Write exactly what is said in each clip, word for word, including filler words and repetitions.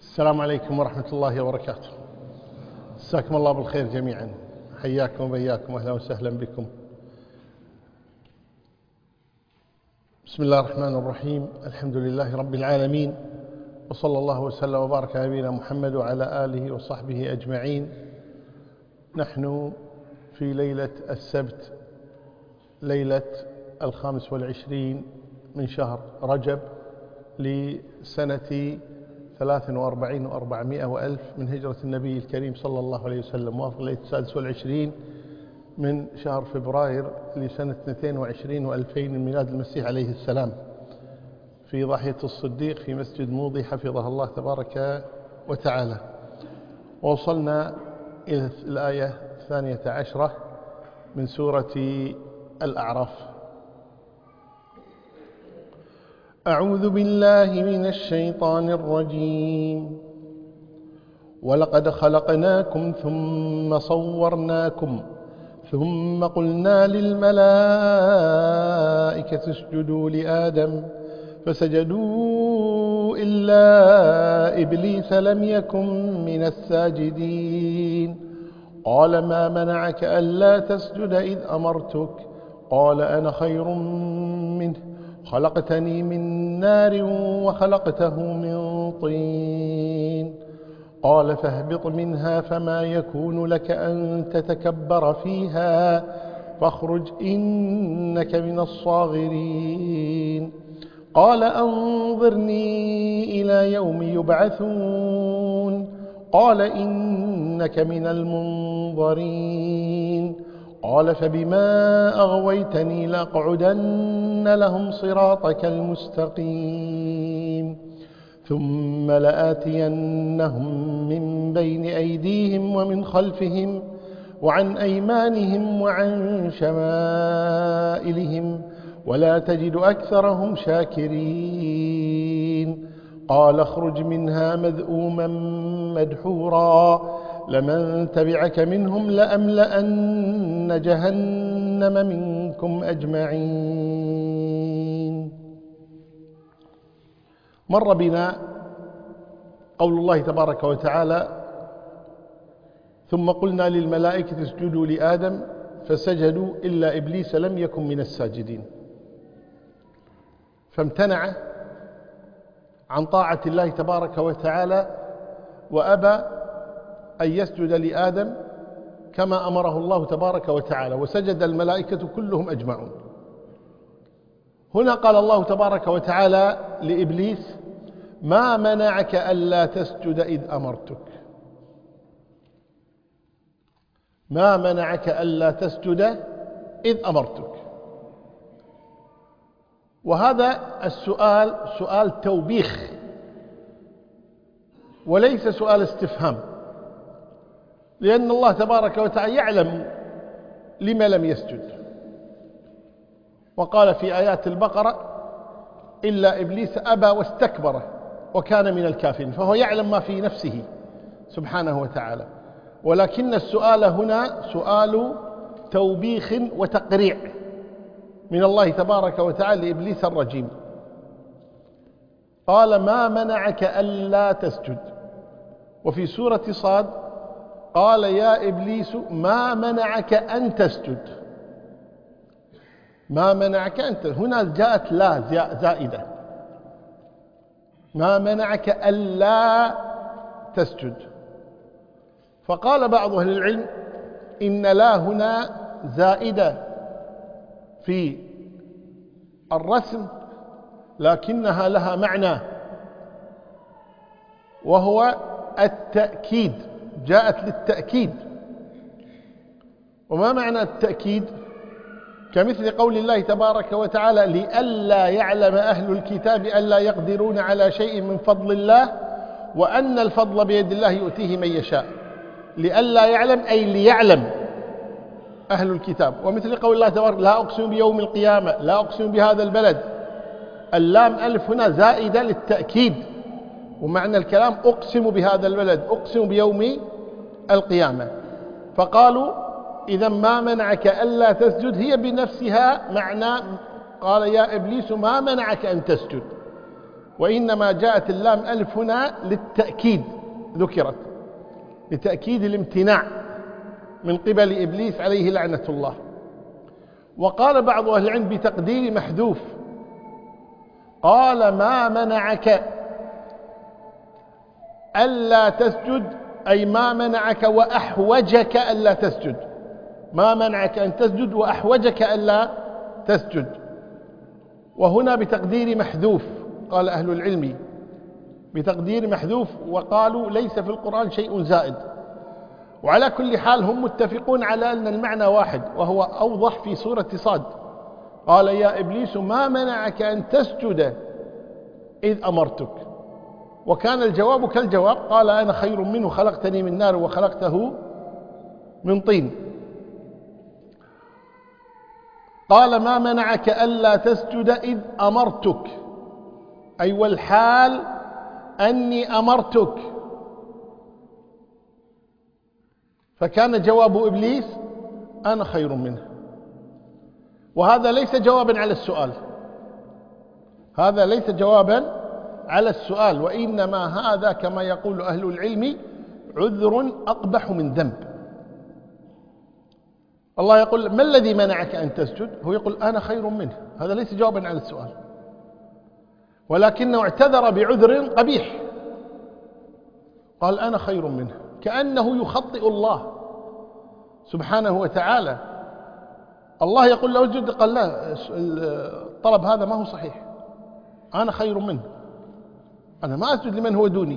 السلام عليكم ورحمة الله وبركاته. مساكم الله بالخير جميعا، حياكم وبياكم، أهلا وسهلا بكم. بسم الله الرحمن الرحيم، الحمد لله رب العالمين، وصلى الله وسلم وبارك على نبينا محمد وعلى آله وصحبه أجمعين. نحن في ليلة السبت، ليلة الخامس والعشرين من شهر رجب لسنة ثلاث وأربعين وأربعمائة وألف من هجرة النبي الكريم صلى الله عليه وسلم، موافق ليلة السادس والعشرين من شهر فبراير لسنة اثنتين وعشرين وألفين من ميلاد المسيح عليه السلام، في ضاحية الصديق في مسجد موضي حفظه الله تبارك وتعالى. ووصلنا إلى الآية الثانية عشرة من سورة الأعراف. أعوذ بالله من الشيطان الرجيم. ولقد خلقناكم ثم صورناكم ثم قلنا للملائكة اسجدوا لآدم فسجدوا إلا إبليس لم يكن من الساجدين. قال ما منعك ألا تسجد إذ أمرتك؟ قال أنا خير منه خلقتني من نار وخلقته من طين. قال فاهبط منها فما يكون لك أن تتكبر فيها فاخرج إنك من الصاغرين. قال أنظرني إلى يوم يبعثون. قال إنك من المنظرين. قال فبما أغويتني لأقعدن لهم صراطك المستقيم ثم لآتينهم من بين أيديهم ومن خلفهم وعن أيمانهم وعن شمائلهم ولا تجد أكثرهم شاكرين. قال اخرج منها مذءوما مدحورا لمن تبعك منهم لأملأن جهنم منكم أجمعين. مر بنا قول الله تبارك وتعالى ثم قلنا للملائكة اسجدوا لآدم فسجدوا إلا إبليس لم يكن من الساجدين، فامتنع عن طاعة الله تبارك وتعالى وأبى أن يسجد لآدم كما أمره الله تبارك وتعالى، وسجد الملائكة كلهم أجمعون. هنا قال الله تبارك وتعالى لإبليس ما منعك ألا تسجد إذ أمرتك؟ ما منعك ألا تسجد إذ أمرتك؟ وهذا السؤال سؤال توبيخ وليس سؤال استفهام، لأن الله تبارك وتعالى يعلم لما لم يسجد، وقال في آيات البقرة إلا إبليس أبى واستكبر وكان من الكافرين، فهو يعلم ما في نفسه سبحانه وتعالى. ولكن السؤال هنا سؤال توبيخ وتقريع من الله تبارك وتعالى لإبليس الرجيم. قال ما منعك ألا تسجد. وفي سورة صاد قال يا إبليس ما منعك أن تسجد. ما منعك أن تسجد، هنا جاءت لا زائدة، ما منعك ألا تسجد. فقال بعض أهل العلم إن لا هنا زائدة في الرسم لكنها لها معنى وهو التأكيد، جاءت للتأكيد. وما معنى التأكيد؟ كمثل قول الله تبارك وتعالى لئلا يعلم أهل الكتاب ألا يقدرون على شيء من فضل الله وأن الفضل بيد الله يؤتيه من يشاء. لئلا يعلم أي ليعلم أهل الكتاب. ومثل قول الله تبارك لا أقسم بيوم القيامة، لا أقسم بهذا البلد. اللام ألف هنا زائدة للتأكيد، ومعنى الكلام أقسم بهذا البلد، أقسم بيوم القيامة. فقالوا إذا ما منعك ألا تسجد هي بنفسها معنى قال يا إبليس ما منعك أن تسجد، وإنما جاءت اللام ألف هنا للتأكيد، ذكرت لتأكيد الامتناع من قبل إبليس عليه لعنة الله. وقال بعض أهل العلم بتقدير محذوف، قال ما منعك ألا تسجد، أي ما منعك وأحوجك ألا تسجد، ما منعك أن تسجد وأحوجك ألا تسجد. وهنا بتقدير محذوف، قال أهل العلم بتقدير محذوف، وقالوا ليس في القرآن شيء زائد. وعلى كل حال هم متفقون على أن المعنى واحد، وهو أوضح في سورة صاد، قال يا إبليس ما منعك أن تسجد إذ أمرتك. وكان الجواب كالجواب، قال أنا خير منه خلقتني من نار وخلقته من طين. قال ما منعك ألا تسجد إذ أمرتك، أي والحال أني أمرتك. فكان جواب إبليس أنا خير منه. وهذا ليس جوابا على السؤال، هذا ليس جوابا على السؤال، وإنما هذا كما يقول أهل العلم عذر أقبح من ذنب. الله يقول ما الذي منعك أن تسجد، هو يقول أنا خير منه، هذا ليس جوابا على السؤال، ولكنه اعتذر بعذر قبيح، قال أنا خير منه، كأنه يخطئ الله سبحانه وتعالى. الله يقول له اسجد، قال لا، الطلب هذا ما هو صحيح، أنا خير منه، أنا ما أسجد لمن هو دوني.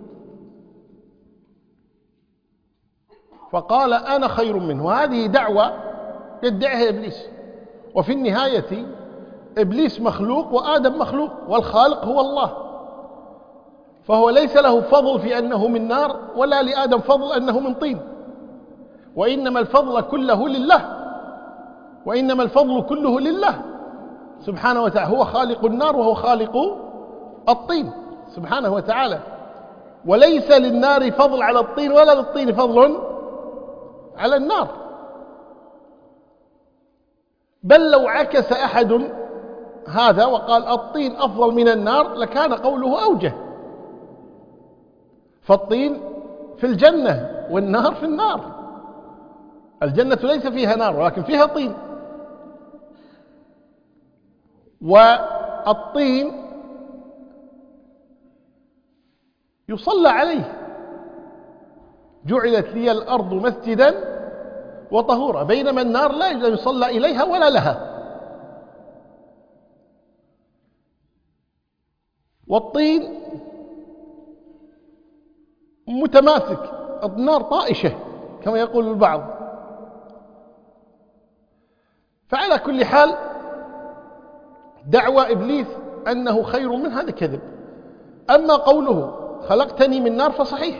فقال أنا خير منه، وهذه دعوة يدعيها إبليس. وفي النهاية إبليس مخلوق وآدم مخلوق، والخالق هو الله، فهو ليس له فضل في أنه من نار، ولا لآدم فضل أنه من طين، وإنما الفضل كله لله، وإنما الفضل كله لله سبحانه وتعالى. هو خالق النار وهو خالق الطين سبحانه وتعالى، وليس للنار فضل على الطين ولا للطين فضل على النار. بل لو عكس أحد هذا وقال الطين أفضل من النار لكان قوله أوجه، فالطين في الجنة والنار في النار. الجنة ليس فيها نار ولكن فيها طين، والطين يصلى عليه، جعلت لي الأرض مسجدا وطهورا، بينما النار لا يصلى إليها ولا لها. والطين متماسك، النار طائشة كما يقول البعض. فعلى كل حال دعوى إبليس أنه خير من هذا كذب. أما قوله خلقتني من نار فصحيح،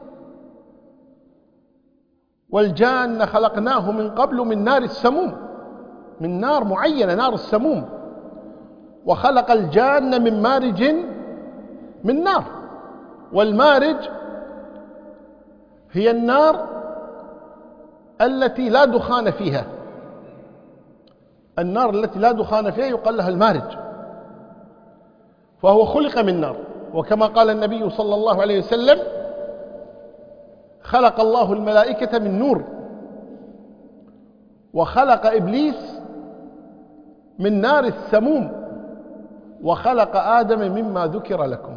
والجان خلقناه من قبل من نار السموم، من نار معينة، نار السموم، وخلق الجان من مارج من نار. والمارج هي النار التي لا دخان فيها، النار التي لا دخان فيها يقال لها المارج، فهو خلق من نار. وكما قال النبي صلى الله عليه وسلم خلق الله الملائكة من نور، وخلق إبليس من نار السموم، وخلق آدم مما ذكر لكم.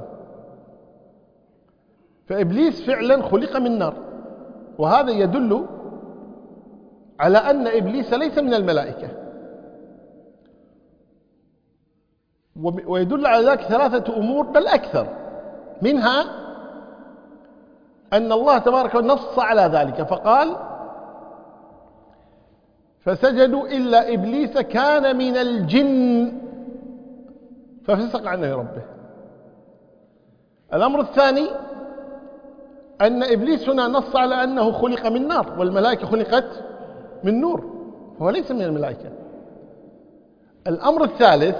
فإبليس فعلا خلق من نار، وهذا يدل على أن إبليس ليس من الملائكة. ويدل على ذلك ثلاثة أمور بل أكثر، منها أن الله تبارك وتعالى نص على ذلك فقال فسجدوا إلا إبليس كان من الجن ففسق عن أمر ربه. الأمر الثاني أن إبليس هنا نص على أنه خلق من نار، والملائكة خلقت من نور، فهو ليس من الملائكة. الأمر الثالث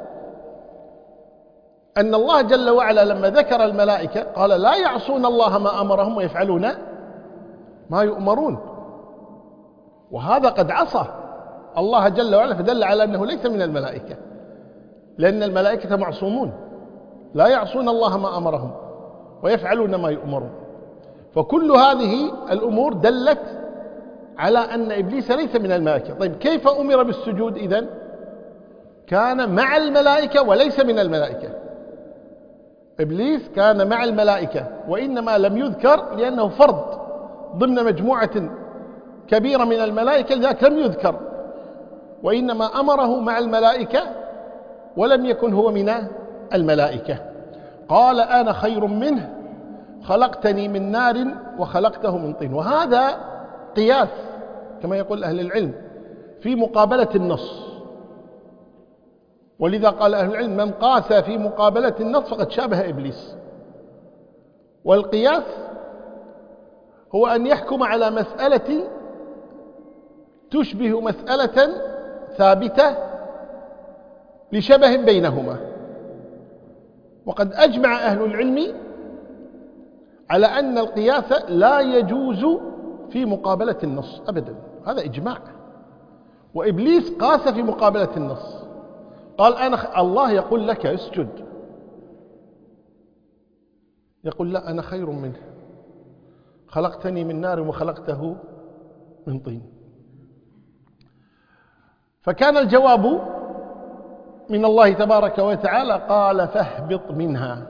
أن الله جل وعلا لما ذكر الملائكة قال لا يعصون الله ما أمرهم ويفعلون ما يؤمرون، وهذا قد عصى الله جل وعلا، فدل على أنه ليس من الملائكة، لأن الملائكة معصومون لا يعصون الله ما أمرهم ويفعلون ما يؤمرون. فكل هذه الأمور دلت على أن إبليس ليس من الملائكة. طيب كيف أمر بالسجود إذن؟ كان مع الملائكة وليس من الملائكة. إبليس كان مع الملائكة وإنما لم يذكر لأنه فرد ضمن مجموعة كبيرة من الملائكة، لذلك لم يذكر، وإنما أمره مع الملائكة ولم يكن هو من الملائكة. قال أنا خير منه خلقتني من نار وخلقته من طين. وهذا قياس كما يقول أهل العلم في مقابلة النص، ولذا قال أهل العلم من قاس في مقابلة النص فقد شابه إبليس. والقياس هو أن يحكم على مسألة تشبه مسألة ثابتة لشبه بينهما. وقد أجمع أهل العلم على أن القياس لا يجوز في مقابلة النص أبدا، هذا إجماع. وإبليس قاس في مقابلة النص، قال أنا خ... الله يقول لك اسجد، يقول لا أنا خير منه خلقتني من نار وخلقته من طين. فكان الجواب من الله تبارك وتعالى قال فاهبط منها.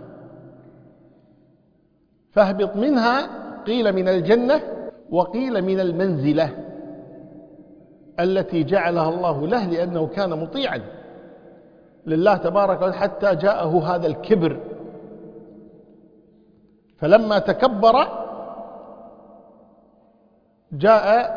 فاهبط منها قيل من الجنة وقيل من المنزلة التي جعلها الله له لأنه كان مطيعا لله تبارك وتعالى حتى جاءه هذا الكبر. فلما تكبر جاء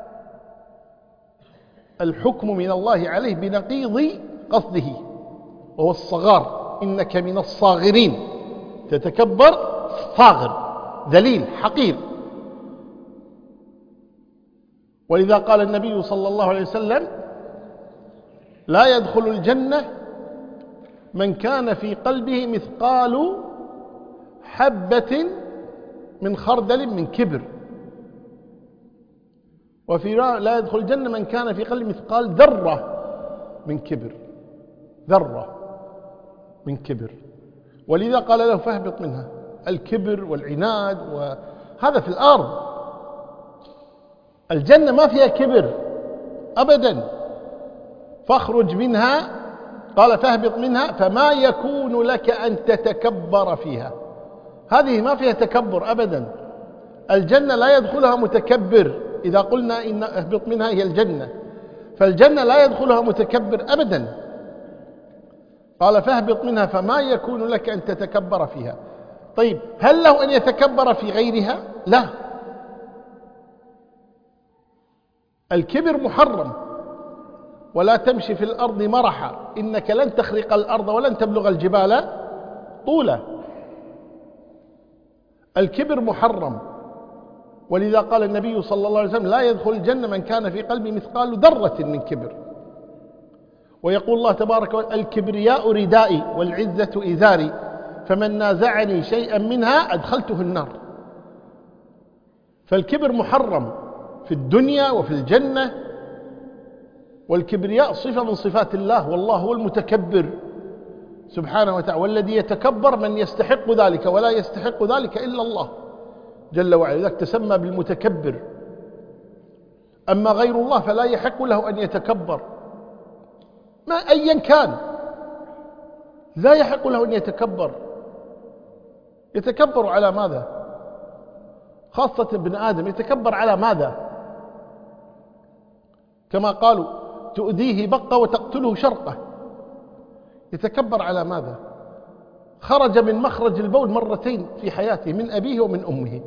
الحكم من الله عليه بنقيض قصده وهو الصغار. إنك من الصاغرين، تتكبر صاغر ذليل حقير. ولذا قال النبي صلى الله عليه وسلم لا يدخل الجنة من كان في قلبه مثقال حبة من خردل من كبر، وفي لا يدخل الجنة من كان في قلبه مثقال ذرة من كبر، ذرة من كبر. ولذا قال له فاهبط منها. الكبر والعناد وهذا في الأرض، الجنة ما فيها كبر أبدا. فاخرج منها، قال فاهبط منها فما يكون لك أن تتكبر فيها. هذه ما فيها تكبر أبدا. الجنة لا يدخلها متكبر. إذا قلنا إن اهبط منها هي الجنة، فالجنة لا يدخلها متكبر أبدا. قال فاهبط منها فما يكون لك أن تتكبر فيها. طيب هل له أن يتكبر في غيرها؟ لا، الكبر محرم. ولا تمشي في الأرض مرحا إنك لن تخرق الأرض ولن تبلغ الجبال طولا. الكبر محرم. ولذا قال النبي صلى الله عليه وسلم لا يدخل الجنة من كان في قلبه مثقال ذرة من كبر. ويقول الله تبارك وتعالى الكبرياء ردائي والعزة إزاري فمن نازعني شيئا منها أدخلته النار. فالكبر محرم في الدنيا وفي الجنة. والكبرياء صفة من صفات الله، والله هو المتكبر سبحانه وتعالى. والذي يتكبر من يستحق ذلك ولا يستحق ذلك إلا الله جل وعلا، ذلك تسمى بالمتكبر. أما غير الله فلا يحق له أن يتكبر ما أيا كان، لا يحق له أن يتكبر. يتكبر على ماذا؟ خاصة ابن آدم يتكبر على ماذا؟ كما قالوا تؤذيه بقة وتقتله شرقة. يتكبر على ماذا؟ خرج من مخرج البول مرتين في حياته من أبيه ومن أمه.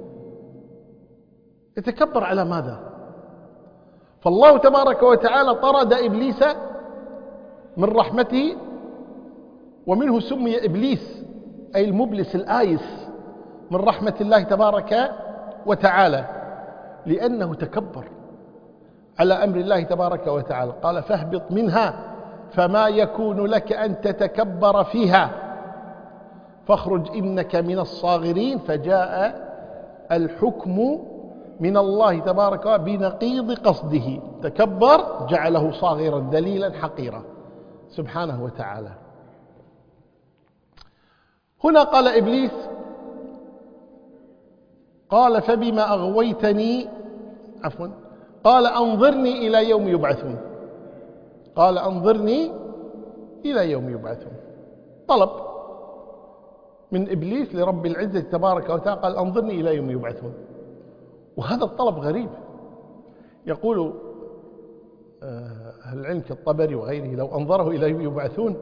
يتكبر على ماذا؟ فالله تبارك وتعالى طرد إبليس من رحمته، ومنه سمي إبليس أي المبلس الآيس من رحمة الله تبارك وتعالى، لأنه تكبر على أمر الله تبارك وتعالى. قال فاهبط منها فما يكون لك أن تتكبر فيها فاخرج إنك من الصاغرين. فجاء الحكم من الله تبارك وتعالى بنقيض قصده. تكبر جعله صاغرا ذليلا حقيرا سبحانه وتعالى. هنا قال إبليس قال فبما أغويتني عفوا قال أنظرني إلى يوم يبعثون قال أنظرني إلى يوم يبعثون طلب من إبليس لرب العزة تبارك وتعالى قال أنظرني إلى يوم يبعثون. وهذا الطلب غريب. يقول أهل العلم كالطبري وغيره لو أنظره إلى يوم يبعثون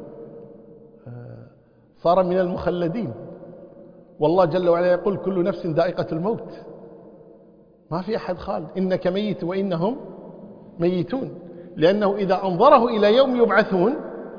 صار من المخلدين. والله جل وعلا يقول كل نفس ذائقة الموت، ما في أحد خالد، إنك ميت وإنهم ميتون. لأنه إذا أنظره إلى يوم يبعثون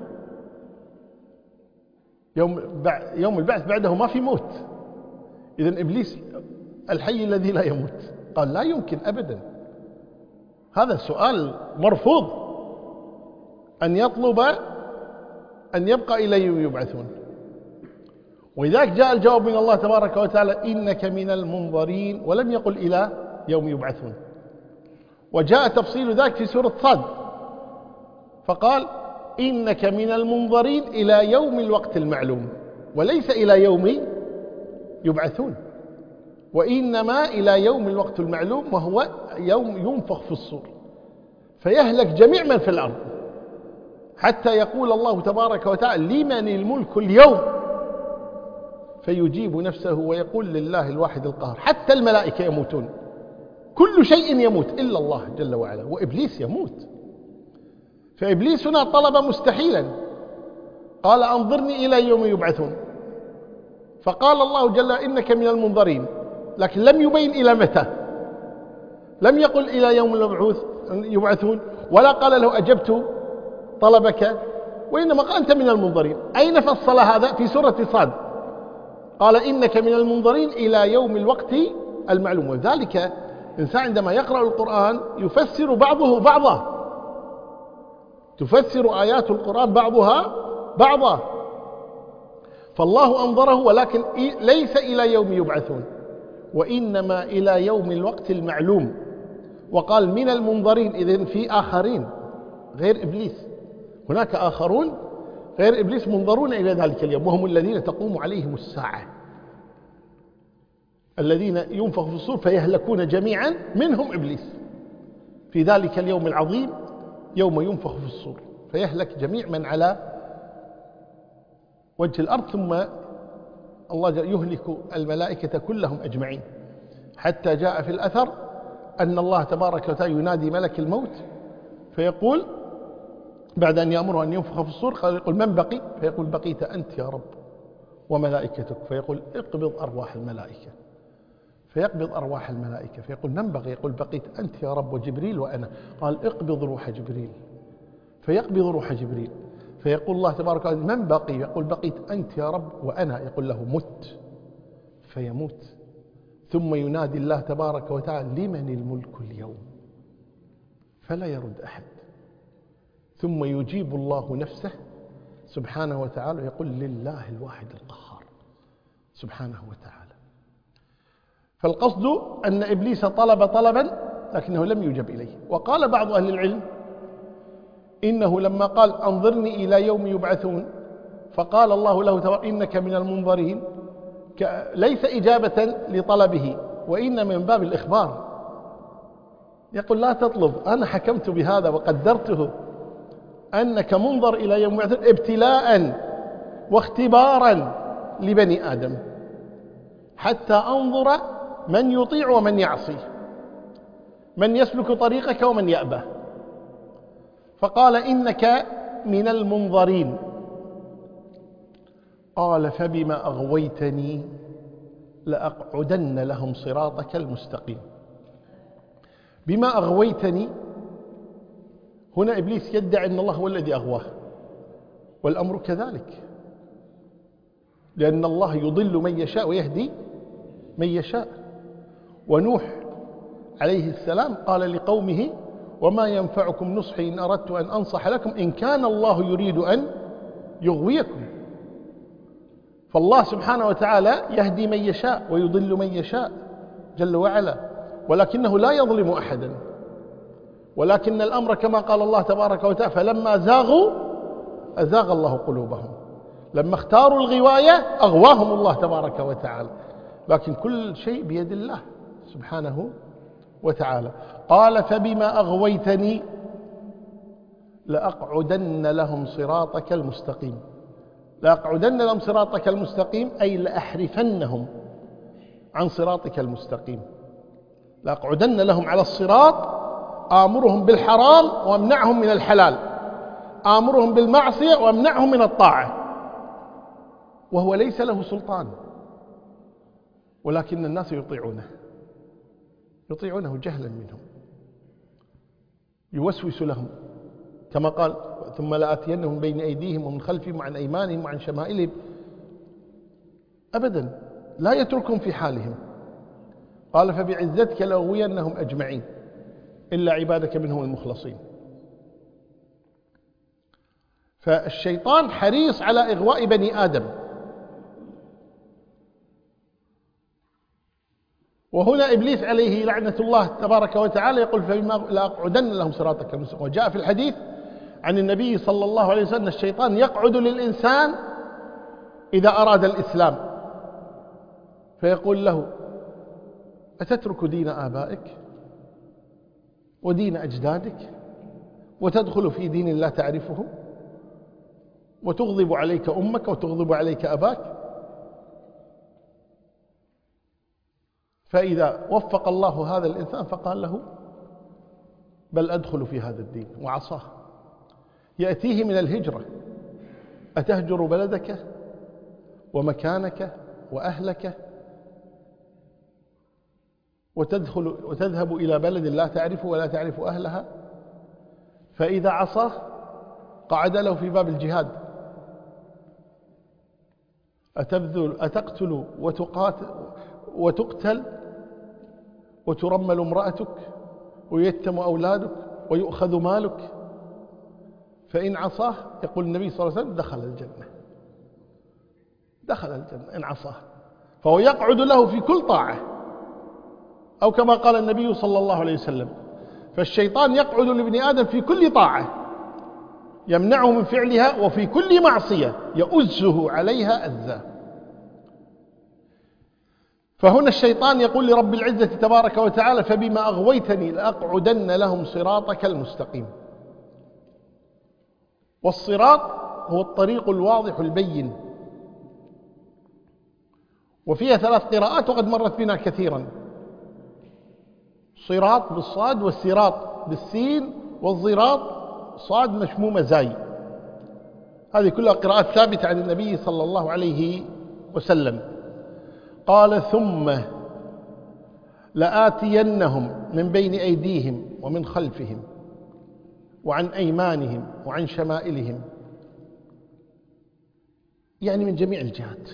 يوم, يوم البعث بعده ما في موت. إذن إبليس الحي الذي لا يموت قال لا يمكن أبدا، هذا السؤال مرفوض أن يطلب أن يبقى إلى يوم يبعثون. ولذلك جاء الجواب من الله تبارك وتعالى إنك من المنظرين، ولم يقل إلى يوم يبعثون. وجاء تفصيل ذلك في سورة صاد فقال إنك من المنظرين إلى يوم الوقت المعلوم، وليس إلى يوم يبعثون، وإنما إلى يوم الوقت المعلوم وهو يوم ينفخ في الصور فيهلك جميع من في الأرض، حتى يقول الله تبارك وتعالى لمن الملك اليوم فيجيب نفسه ويقول لله الواحد القهار. حتى الملائكة يموتون، كل شيء يموت إلا الله جل وعلا، وإبليس يموت. فإبليس هنا طلب مستحيلا، قال أنظرني إلى يوم يبعثون، فقال الله جل إنك من المنظرين، لكن لم يبين إلى متى، لم يقل إلى يوم المبعوث يبعثون، ولا قال له أجبت طلبك، وإنما قال أنت من المنظرين. أين فصل هذا؟ في سورة صاد قال إنك من المنظرين إلى يوم الوقت المعلوم. وذلك الإنسان عندما يقرأ القرآن يفسر بعضه بعضا، تفسر آيات القرآن بعضها بعضا. فالله أنظره ولكن ليس إلى يوم يبعثون، وإنما إلى يوم الوقت المعلوم. وقال من المنظرين، إذن في آخرين غير إبليس، هناك آخرون غير إبليس منظرون إلى ذلك اليوم، وهم الذين تقوم عليهم الساعة، الذين ينفخ في الصور فيهلكون جميعا منهم إبليس في ذلك اليوم العظيم يوم ينفخ في الصور فيهلك جميع من على وجه الأرض، ثم الله يهلك الملائكة كلهم أجمعين. حتى جاء في الأثر أن الله تبارك وتعالى ينادي ملك الموت فيقول بعد أن يأمره أن ينفخ في الصور قال يقول من بقي؟ فيقول بقيت أنت يا رب وملائكتك، فيقول اقبض أرواح الملائكة، فيقبض أرواح الملائكة، فيقول من بقي؟ يقول بقيت أنت يا رب وجبريل وأنا، قال اقبض روح جبريل، فيقبض روح جبريل، فيقول الله تبارك وتعالى من بقي؟ يقول بقيت أنت يا رب وأنا، يقول له مت، فيموت. ثم ينادي الله تبارك وتعالى لمن الملك اليوم، فلا يرد أحد، ثم يجيب الله نفسه سبحانه وتعالى ويقول لله الواحد القهار سبحانه وتعالى. فالقصد أن إبليس طلب طلبا لكنه لم يجب إليه. وقال بعض أهل العلم إنه لما قال أنظرني إلى يوم يبعثون فقال الله له تبارك إنك من المنظرين ليس إجابة لطلبه، وإن من باب الإخبار، يقول لا تطلب، أنا حكمت بهذا وقدرته أنك منظر إلى يوم يبعثون ابتلاء واختبارا لبني آدم حتى أنظر من يطيع ومن يعصي، من يسلك طريقك ومن يأبى. فقال إنك من المنظرين. قال فبما أغويتني لأقعدن لهم صراطك المستقيم. بما أغويتني هنا إبليس يدعي أن الله هو الذي أغواه، والأمر كذلك، لأن الله يضل من يشاء ويهدي من يشاء. ونوح عليه السلام قال لقومه وما ينفعكم نصحي إن أردت أن أنصح لكم إن كان الله يريد أن يغويكم. فالله سبحانه وتعالى يهدي من يشاء ويضل من يشاء جل وعلا، ولكنه لا يظلم أحدا، ولكن الأمر كما قال الله تبارك وتعالى فلما زاغوا أزاغ الله قلوبهم. لما اختاروا الغواية أغواهم الله تبارك وتعالى، لكن كل شيء بيد الله سبحانه وتعالى. قال فبما أغويتني لأقعدن لهم صراطك المستقيم. لأقعدن لهم صراطك المستقيم أي لأحرفنهم عن صراطك المستقيم. لأقعدن لهم على الصراط، آمرهم بالحرام وامنعهم من الحلال، آمرهم بالمعصية وامنعهم من الطاعة، وهو ليس له سلطان، ولكن الناس يطيعونه يطيعونه جهلا منهم، يوسوس لهم كما قال ثم لآتينهم من بين أيديهم ومن خلفهم وعن أيمانهم وعن شمائلهم. أبدا لا يتركهم في حالهم. قال فبعزتك لأغوينهم أجمعين إلا عبادك منهم المخلصين. فالشيطان حريص على إغواء بني آدم، وهنا إبليس عليه لعنة الله تبارك وتعالى يقول فبما لأقعدن لهم صراطك المستقيم. وجاء في الحديث عن النبي صلى الله عليه وسلم الشيطان يقعد للإنسان إذا أراد الإسلام فيقول له أتترك دين آبائك ودين أجدادك وتدخل في دين لا تعرفه وتغضب عليك أمك وتغضب عليك أباك؟ فإذا وفق الله هذا الإنسان فقال له بل أدخل في هذا الدين وعصاه. يأتيه من الهجرة أتهجر بلدك ومكانك وأهلك وتدخل وتذهب إلى بلد لا تعرفه ولا تعرف أهلها؟ فإذا عصاه قعد له في باب الجهاد أتبذل أتقتل وتقاتل وتقتل وترمل امرأتك ويتم أولادك ويؤخذ مالك؟ فإن عصاه يقول النبي صلى الله عليه وسلم دخل الجنة دخل الجنة إن عصاه. فهو يقعد له في كل طاعة، أو كما قال النبي صلى الله عليه وسلم فالشيطان يقعد لابن آدم في كل طاعة يمنعه من فعلها وفي كل معصية يؤزه عليها أزا. فهنا الشيطان يقول لرب العزة تبارك وتعالى فبما أغويتني لأقعدن لهم صراطك المستقيم. والصراط هو الطريق الواضح البين، وفيها ثلاث قراءات وقد مرت بنا كثيرا: صراط بالصاد والسراط بالسين والضراط صاد مشمومة زاي. هذه كلها قراءات ثابتة عن النبي صلى الله عليه وسلم. قال ثم لآتينهم من بين أيديهم ومن خلفهم وعن أيمانهم وعن شمائلهم، يعني من جميع الجهات.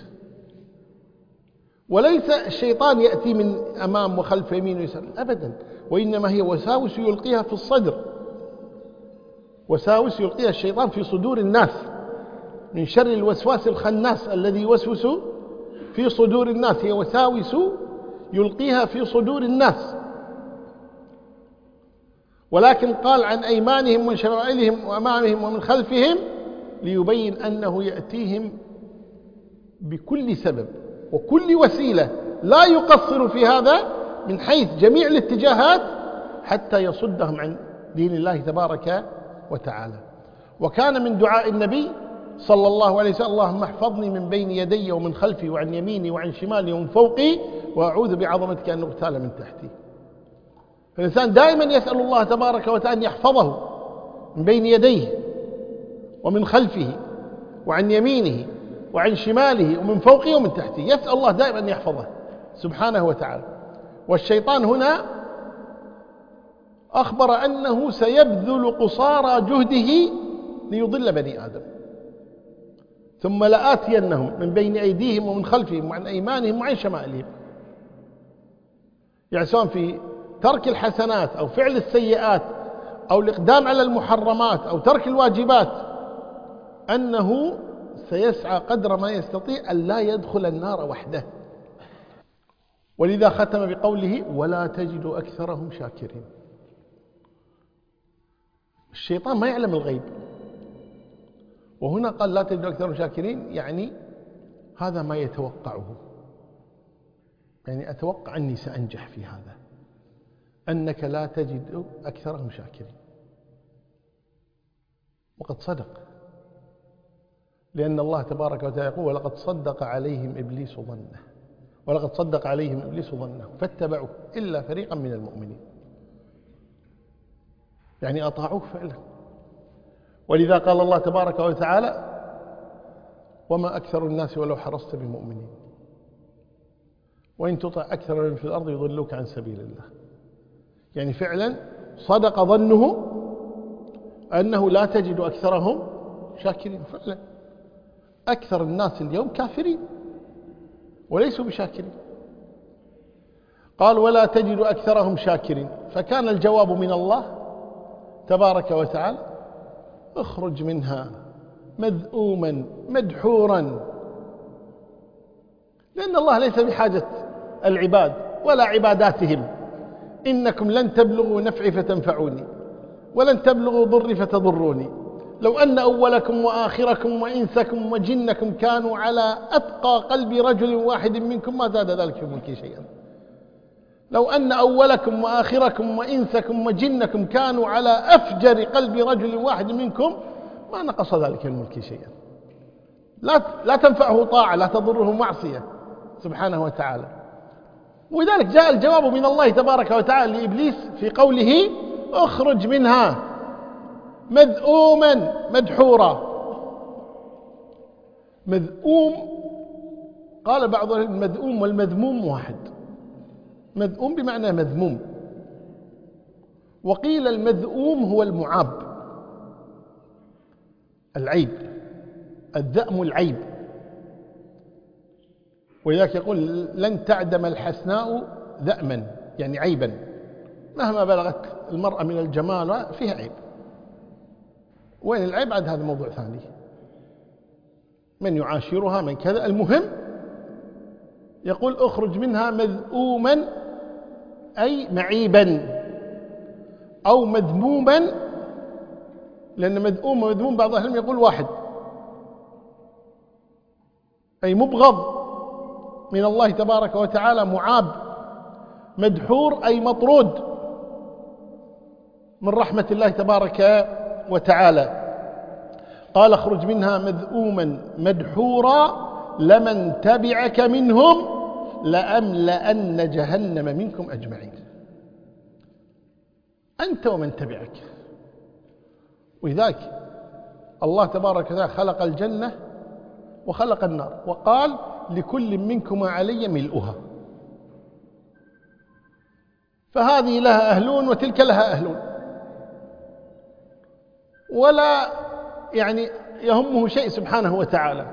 وليس الشيطان يأتي من أمام وخلف يمين ويسار أبدا، وإنما هي وساوس يلقيها في الصدر، وساوس يلقيها الشيطان في صدور الناس من شر الوسواس الخناس الذي يوسوس في صدور الناس. هي وساوس يلقيها في صدور الناس، ولكن قال عن أيمانهم ومن شمائلهم وأمامهم ومن خلفهم ليبين أنه يأتيهم بكل سبب وكل وسيلة لا يقصر في هذا من حيث جميع الاتجاهات حتى يصدهم عن دين الله تبارك وتعالى. وكان من دعاء النبي صلى الله عليه وسلم اللهم احفظني من بين يدي ومن خلفي وعن يميني وعن شمالي ومن فوقي وأعوذ بعظمتك أن أغتال من تحتي. فالإنسان دائما يسأل الله تبارك وتعالى أن يحفظه من بين يديه ومن خلفه وعن يمينه وعن شماله ومن فوقه ومن تحته. يسأل الله دائما أن يحفظه سبحانه وتعالى. والشيطان هنا أخبر أنه سيبذل قصارى جهده ليضل بني آدم. ثم لآتينهم من بين أيديهم ومن خلفهم وعن أيمانهم وعن شمائلهم، يعني سواء في ترك الحسنات أو فعل السيئات أو الإقدام على المحرمات أو ترك الواجبات، أنه سيسعى قدر ما يستطيع أن لا يدخل النار وحده. ولذا ختم بقوله ولا تجد أكثرهم شاكرين. الشيطان ما يعلم الغيب وهنا قال لا تجد أكثرهم شاكرين، يعني هذا ما يتوقعه، يعني أتوقع أني سأنجح في هذا، أنك لا تجد أكثرهم شاكرين. وقد صدق، لأن الله تبارك وتعالى يقول ولقد صدق عليهم إبليس ظنه، ولقد صدق عليهم إبليس ظنه فاتبعوه إلا فريقا من المؤمنين، يعني أطاعوه فعلا. ولذا قال الله تبارك وتعالى وما أكثر الناس ولو حرصت بمؤمنين وإن تطع أكثر من في الأرض يضلوك عن سبيل الله. يعني فعلا صدق ظنه أنه لا تجد أكثرهم شاكرين. فعلا أكثر الناس اليوم كافرين وليسوا بشاكرين. قال ولا تجد أكثرهم شاكرين، فكان الجواب من الله تبارك وتعالى اخرج منها مذءوما مدحورا، لأن الله ليس بحاجة العباد ولا عباداتهم. إنكم لن تبلغوا نفعي فتنفعوني ولن تبلغوا ضري فتضروني. لو أن أولكم وآخركم وإنسكم وجنكم كانوا على أتقى قلب رجل واحد منكم ما زاد ذلك في ملكي شيئا. لو أن أولكم وآخركم وإنسكم وجنكم كانوا على أفجر قلب رجل واحد منكم ما نقص ذلك من ملكي شيئا. لا لا تنفعه طاعة، لا تضره معصية سبحانه وتعالى. ولذلك جاء الجواب من الله تبارك وتعالى لإبليس في قوله اخرج منها مذءوما مدحورا. مذءوم قال بعض المذءوم والمذموم واحد، مذءوم بمعنى مذموم، وقيل المذءوم هو المعاب، العيب، الذأم العيب. ولذلك يقول لن تعدم الحسناء ذأما، يعني عيبا، مهما بلغت المرأة من الجمال فيها عيب. وين العيب؟ عاد هذا موضوع ثاني، من يعاشرها من كذا. المهم يقول اخرج منها مذءوما أي معيبا أو مذموما، لأن مذءوم ومذموم بعض أهل العلم يقول واحد، أي مبغض من الله تبارك وتعالى، معاب. مدحور أي مطرود من رحمة الله تبارك وتعالى. قال اخرج منها مذءوما مدحورا لمن تبعك منهم لأملأن جهنم منكم أجمعين. أنت ومن تبعك. ولذلك الله تبارك وتعالى خلق الجنة وخلق النار وقال لكل منكما علي ملؤها، فهذه لها أهلون وتلك لها أهلون، ولا يعني يهمه شيء سبحانه وتعالى.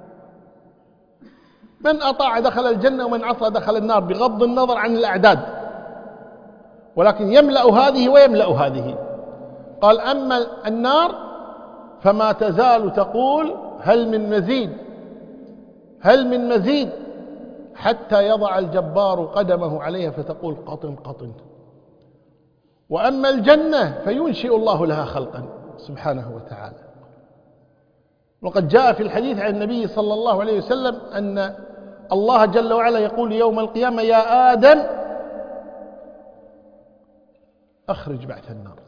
من أطاع دخل الجنة ومن عصى دخل النار بغض النظر عن الأعداد، ولكن يملأ هذه ويملأ هذه. قال أما النار فما تزال تقول هل من مزيد هل من مزيد حتى يضع الجبار قدمه عليها فتقول قطن قطن. وأما الجنة فينشئ الله لها خلقا سبحانه وتعالى. وقد جاء في الحديث عن النبي صلى الله عليه وسلم أن الله جل وعلا يقول يوم القيامة يا آدم أخرج بعث النار.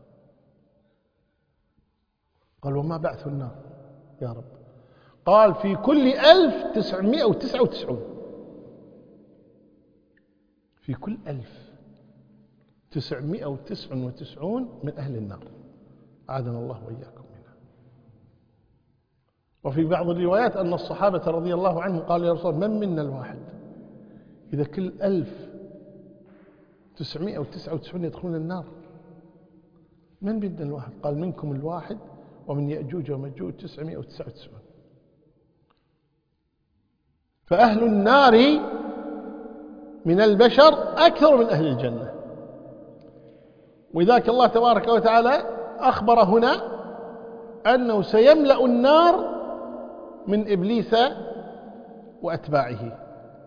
قال وما بعث النار يا رب؟ قال في كل ألف تسعمائة وتسعة وتسعون، في كل ألف تسعمائة وتسعة وتسعون من أهل النار، أعاذنا الله وإياكم منها. وفي بعض الروايات أن الصحابة رضي الله عنهم قالوا يا رسول الله من منا الواحد إذا كل ألف تسعمائة وتسعة وتسعون يدخلون النار؟ من بدنا الواحد؟ قال منكم الواحد ومن يأجوج ومأجوج تسعمائة وتسعة وتسعون. فأهل النار من البشر أكثر من أهل الجنة. وذاك الله تبارك وتعالى أخبر هنا أنه سيملأ النار من إبليس وأتباعه.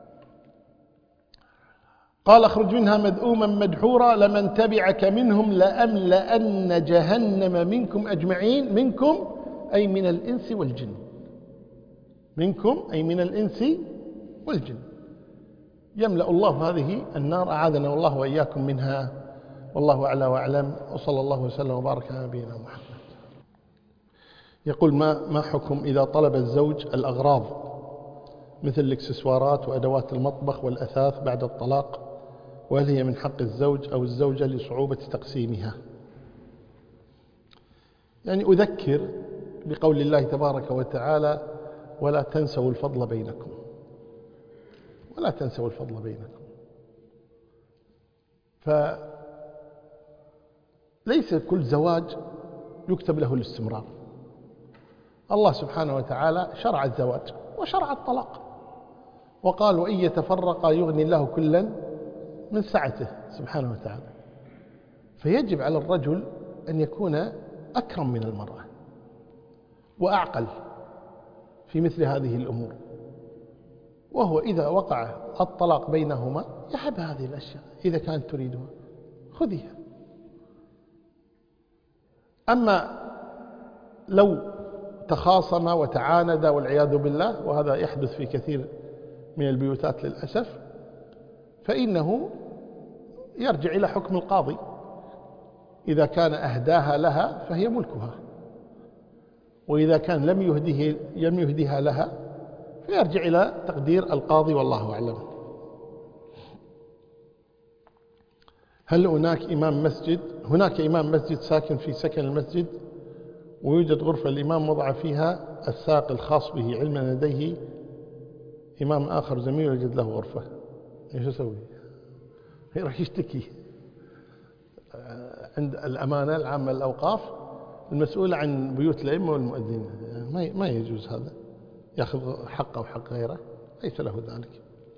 قال اخرج منها مذءوما مدحورا لمن تبعك منهم لأملأن جهنم منكم أجمعين. منكم أي من الإنس والجن. منكم أي من الإنس والجن. يملأ الله هذه النار، أعاذنا الله وإياكم منها. والله أعلى وأعلم، وصلى الله وسلم وبارك على نبينا محمد. يقول ما ما حكم إذا طلب الزوج الأغراض مثل الإكسسوارات وأدوات المطبخ والأثاث بعد الطلاق، وهل هي من حق الزوج أو الزوجة لصعوبة تقسيمها؟ يعني أذكر بقول الله تبارك وتعالى: ولا تنسوا الفضل بينكم، ولا تنسوا الفضل بينكم. فليس كل زواج يكتب له الاستمرار. الله سبحانه وتعالى شرع الزواج وشرع الطلاق، وقال: وإن يتفرقا يغني الله كلا من سعته سبحانه وتعالى. فيجب على الرجل أن يكون أكرم من المرأة وأعقل في مثل هذه الأمور، وهو إذا وقع الطلاق بينهما يحب هذه الأشياء، إذا كانت تريدها خذيها. أما لو تخاصم وتعاند والعياذ بالله، وهذا يحدث في كثير من البيوتات للأسف، فإنه يرجع إلى حكم القاضي. إذا كان أهداها لها فهي ملكها، وإذا كان لم يهديه لم يهديها لها فيرجع إلى تقدير القاضي، والله أعلم. هل هناك إمام مسجد هناك إمام مسجد ساكن في سكن المسجد، ويوجد غرفة الإمام وضع فيها الساق الخاص به، علما لديه إمام آخر زميل يوجد له غرفة، إيش أسوي؟ يروح يشتكي عند الأمانة العامة للأوقاف المسؤولة عن بيوت الأئمة والمؤذنين. يعني ما يجوز هذا، يأخذ حقه وحق غيره، ليس له ذلك.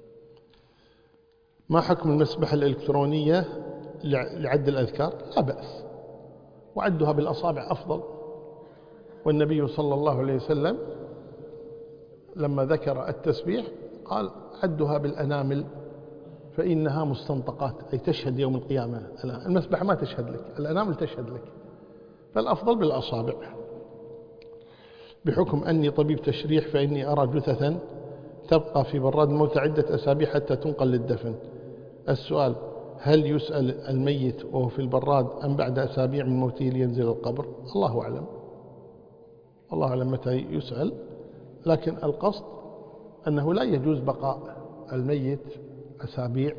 ما حكم المسبحة الإلكترونية لعد الأذكار؟ لا بأس، وعدها بالأصابع أفضل. والنبي صلى الله عليه وسلم لما ذكر التسبيح قال: عدها بالأنامل فإنها مستنطقات، أي تشهد يوم القيامة. المسبحة ما تشهد لك، الأنامل تشهد لك، فالأفضل بالأصابع. بحكم أني طبيب تشريح فإني أرى جثثا تبقى في براد الموت عدة أسابيع حتى تنقل للدفن. السؤال: هل يسأل الميت وهو في البراد أم بعد أسابيع من موته لينزل القبر؟ الله أعلم، الله أعلم متى يسأل، لكن القصد أنه لا يجوز بقاء الميت أسابيع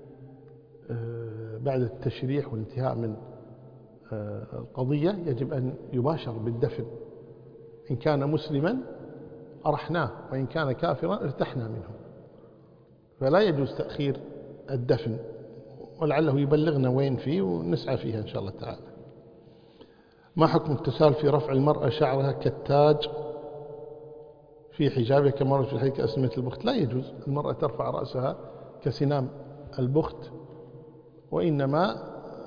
بعد التشريح والانتهاء من القضية. يجب أن يباشر بالدفن. إن كان مسلما أرحناه، وإن كان كافرا ارتحنا منه، فلا يجوز تأخير الدفن، ولعله يبلغنا وين فيه ونسعى فيها إن شاء الله تعالى. ما حكم التساهل في رفع المرأة شعرها كالتاج في حجابها كما ورد في الحديث كأسمة البخت؟ لا يجوز المرأة ترفع رأسها كسنام البخت، وإنما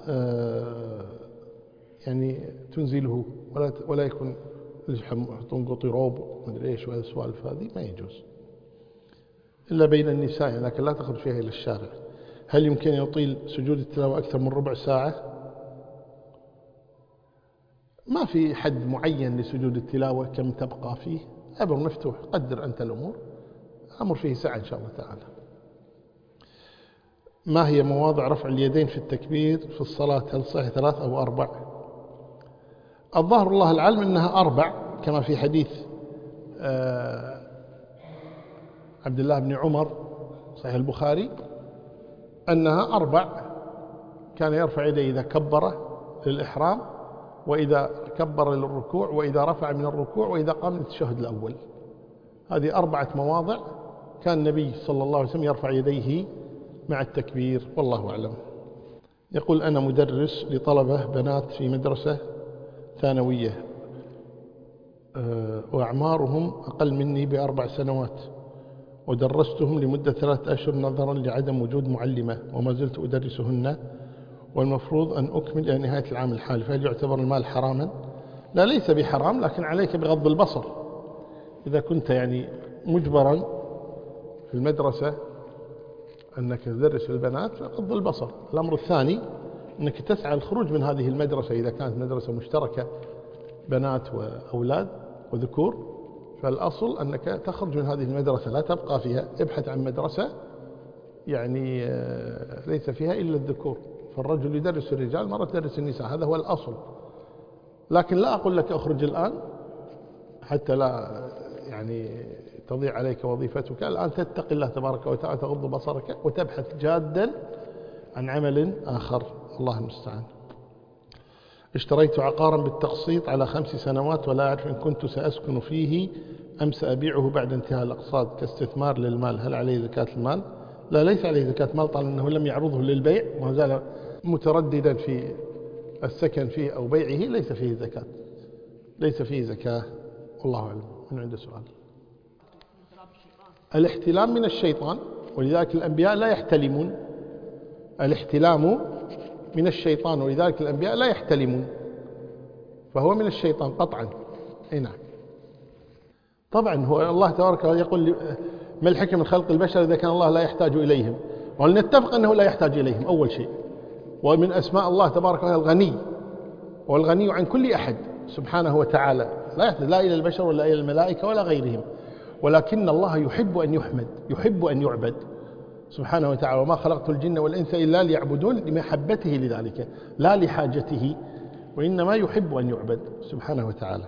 يعني تنزله، ولا ولا يكون يحطون قطيروب ومدري ايش والسوالف هذه، ما يجوز إلا بين النساء، لكن لا تخرج فيها إلى الشارع. هل يمكن أن يطيل سجود التلاوة أكثر من ربع ساعة؟ ما في حد معين لسجود التلاوة كم تبقى فيه، أمر مفتوح، قدر أنت الأمور، أمر فيه ساعة إن شاء الله تعالى. ما هي مواضع رفع اليدين في التكبير في الصلاة؟ هل صحيح ثلاث أو أربع؟ الظاهر الله العلم أنها أربع، كما في حديث عبد الله بن عمر صحيح البخاري أنها أربع، كان يرفع يديه إذا كبر للإحرام، وإذا كبر للركوع، وإذا رفع من الركوع، وإذا قام للتشهد الأول. هذه أربعة مواضع كان النبي صلى الله عليه وسلم يرفع يديه مع التكبير، والله أعلم. يقول: أنا مدرس لطلبة بنات في مدرسة ثانوية وأعمارهم أقل مني بأربع سنوات، ودرستهم لمدة ثلاثة أشهر نظرا لعدم وجود معلمة، وما زلت أدرسهن، والمفروض أن أكمل إلى نهاية العام الحالي، فهل يعتبر المال حراما؟ لا، ليس بحرام، لكن عليك بغض البصر. إذا كنت يعني مجبرا في المدرسة أنك تدرس البنات فغض البصر. الأمر الثاني أنك تسعى الخروج من هذه المدرسة إذا كانت مدرسة مشتركة بنات وأولاد، وذكور، فالأصل أنك تخرج من هذه المدرسة لا تبقى فيها، ابحث عن مدرسة يعني ليس فيها إلا الذكور، فالرجل يدرس الرجال، المرأة تدرس النساء، هذا هو الأصل. لكن لا أقول لك أخرج الآن حتى لا يعني تضيع عليك وظيفتك، الآن تتقي الله تبارك وتعالى، تغض بصرك وتبحث جادا عن عمل آخر، الله المستعان. اشتريت عقارا بالتقسيط على خمس سنوات ولا أعرف إن كنت سأسكن فيه أم سأبيعه بعد انتهاء الأقساط كاستثمار للمال، هل عليه زكاة المال؟ لا، ليس عليه زكاة مال طالما أنه لم يعرضه للبيع وما زال مترددا في السكن فيه أو بيعه، ليس فيه زكاة، ليس فيه زكاة، والله أعلم. من عنده سؤال؟ الاحتلام من الشيطان، ولذلك الأنبياء لا يحتلمون. الاحتلام من الشيطان، ولذلك الأنبياء لا يحتلمون، فهو من الشيطان قطعا. أي نعم. طبعا هو الله تبارك وتعالى يقول ما الحكمة من خلق البشر إذا كان الله لا يحتاج إليهم، ولنتفق أنه لا يحتاج إليهم أول شيء. ومن أسماء الله تبارك وتعالى الغني، والغني عن كل أحد سبحانه وتعالى، لا يحتاج لا إلى البشر ولا إلى الملائكة ولا غيرهم، ولكن الله يحب أن يحمد، يحب أن يعبد سبحانه وتعالى. وما خلقت الجن والإنس إلا ليعبدون، لمحبته لذلك لا لحاجته، وإنما يحب أن يعبد سبحانه وتعالى.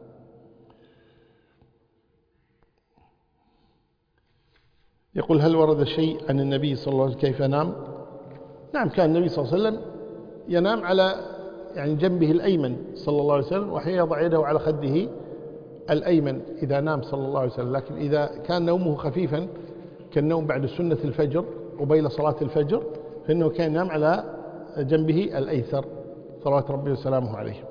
يقول هل ورد شيء عن النبي صلى الله عليه وسلم كيف نام؟ نعم، كان النبي صلى الله عليه وسلم ينام على يعني جنبه الأيمن صلى الله عليه وسلم، وحين يضع يده على خده الأيمن إذا نام صلى الله عليه وسلم. لكن إذا كان نومه خفيفا كالنوم بعد سنة الفجر وبين صلاة الفجر فإنه كان ينام على جنبه الأيسر صلوات ربي وسلامه عليه.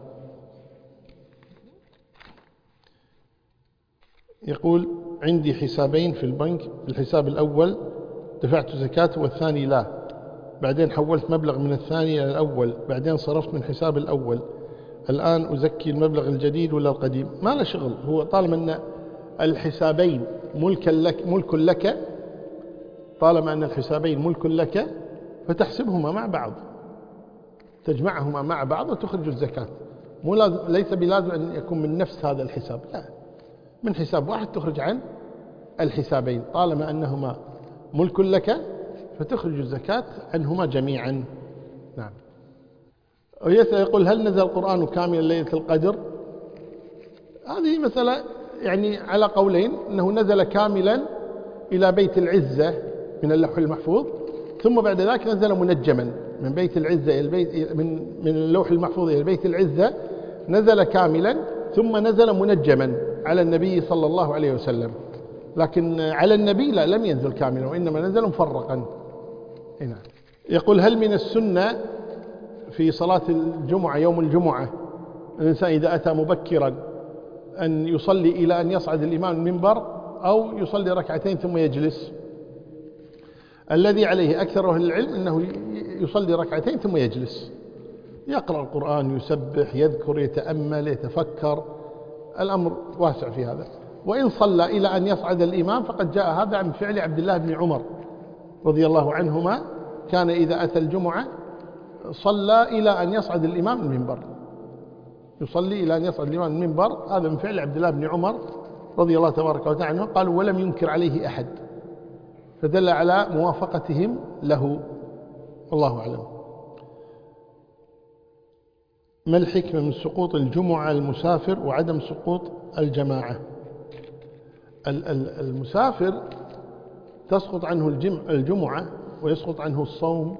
يقول عندي حسابين في البنك، الحساب الأول دفعت زكاة والثاني لا، بعدين حولت مبلغ من الثاني إلى الأول، بعدين صرفت من حساب الأول، الآن أزكي المبلغ الجديد ولا القديم؟ ما له شغل، هو طالما أن الحسابين ملك لك, ملك لك طالما أن الحسابين ملك لك فتحسبهما مع بعض، تجمعهما مع بعض وتخرج الزكاة. مو لازم، ليس بلازم أن يكون من نفس هذا الحساب، لا، من حساب واحد تخرج عن الحسابين، طالما أنهما ملك لك فتخرج الزكاة عنهما جميعا. نعم. ويسأل يقول هل نزل القرآن كاملا ليلة القدر؟ هذه مسألة يعني على قولين، أنه نزل كاملا إلى بيت العزة من اللوح المحفوظ، ثم بعد ذلك نزل منجما من بيت العزة إلى البيت من من اللوح المحفوظ إلى بيت العزة، نزل كاملا ثم نزل منجما على النبي صلى الله عليه وسلم. لكن على النبي لا، لم ينزل كاملا وإنما نزل مفرقا. هنا يقول هل من السنة في صلاة الجمعة يوم الجمعة الإنسان إذا أتى مبكرا أن يصلي إلى أن يصعد الإمام المنبر أو يصلي ركعتين ثم يجلس؟ الذي عليه أكثر أهل العلم أنه يصلي ركعتين ثم يجلس، يقرأ القرآن، يسبح، يذكر، يتأمل، يتفكر، الأمر واسع في هذا. وإن صلى إلى أن يصعد الإمام فقد جاء هذا عن فعل عبد الله بن عمر رضي الله عنهما، كان إذا أتى الجمعة صلى إلى أن يصعد الإمام المنبر، يصلي إلى أن يصعد الإمام المنبر، هذا من فعل عبد الله بن عمر رضي الله تبارك وتعالى عنه. قالوا ولم ينكر عليه أحد، فدل على موافقتهم له، والله أعلم. ما الحكمة من سقوط الجمعة على المسافر وعدم سقوط الجماعة؟ المسافر تسقط عنه الجمعة ويسقط عنه الصوم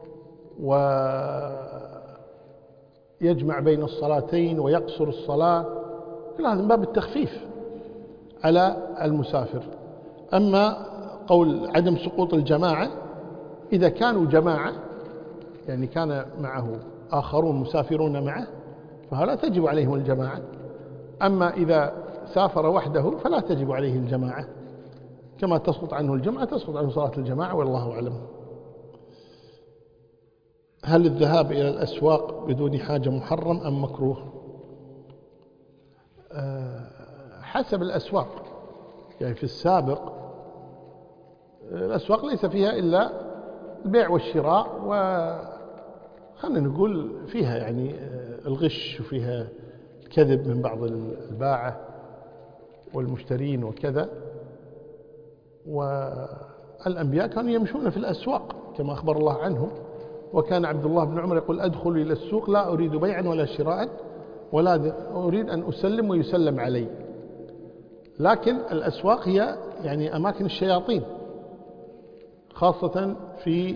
ويجمع بين الصلاتين ويقصر الصلاة، كل هذا من باب التخفيف على المسافر. أما قول عدم سقوط الجماعة، إذا كانوا جماعة يعني كان معه آخرون مسافرون معه فلا تجب عليهم الجماعة، أما إذا سافر وحده فلا تجب عليه الجماعة، كما تسقط عنه الجمعة تسقط عنه صلاة الجماعة، والله أعلم. هل الذهاب إلى الأسواق بدون حاجة محرم أم مكروه؟ أه حسب الأسواق، يعني في السابق الأسواق ليس فيها إلا البيع والشراء، وخلنا نقول فيها يعني الغش وفيها الكذب من بعض الباعة، والمشترين وكذا. والأنبياء كانوا يمشون في الأسواق كما أخبر الله عنهم، وكان عبد الله بن عمر يقول أدخل إلى السوق لا أريد بيعا ولا شراء ولا أريد أن أسلم ويسلم علي. لكن الأسواق هي يعني أماكن الشياطين، خاصة في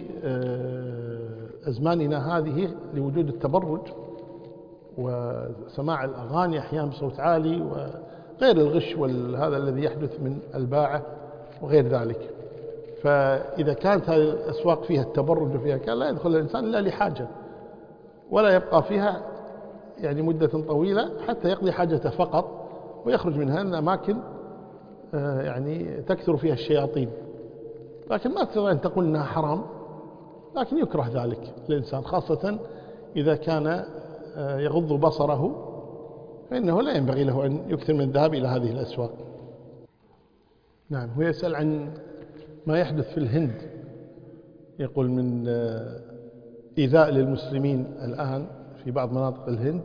أزماننا هذه لوجود التبرج وسماع الأغاني أحيانا بصوت عالي وغير الغش وهذا الذي يحدث من الباعة وغير ذلك. فإذا كانت هذه الأسواق فيها التبرج وفيها كان لا يدخل الإنسان إلا لحاجة، ولا يبقى فيها يعني مدة طويلة حتى يقضي حاجته فقط ويخرج منها الأماكن يعني تكثر فيها الشياطين. لكن ما تستطيع أن تقول أنها حرام، لكن يكره ذلك الإنسان، خاصة إذا كان يغض بصره فإنه لا ينبغي له أن يكثر من الذهاب إلى هذه الأسواق. نعم، هو يسأل عن ما يحدث في الهند، يقول من إيذاء للمسلمين الآن في بعض مناطق الهند،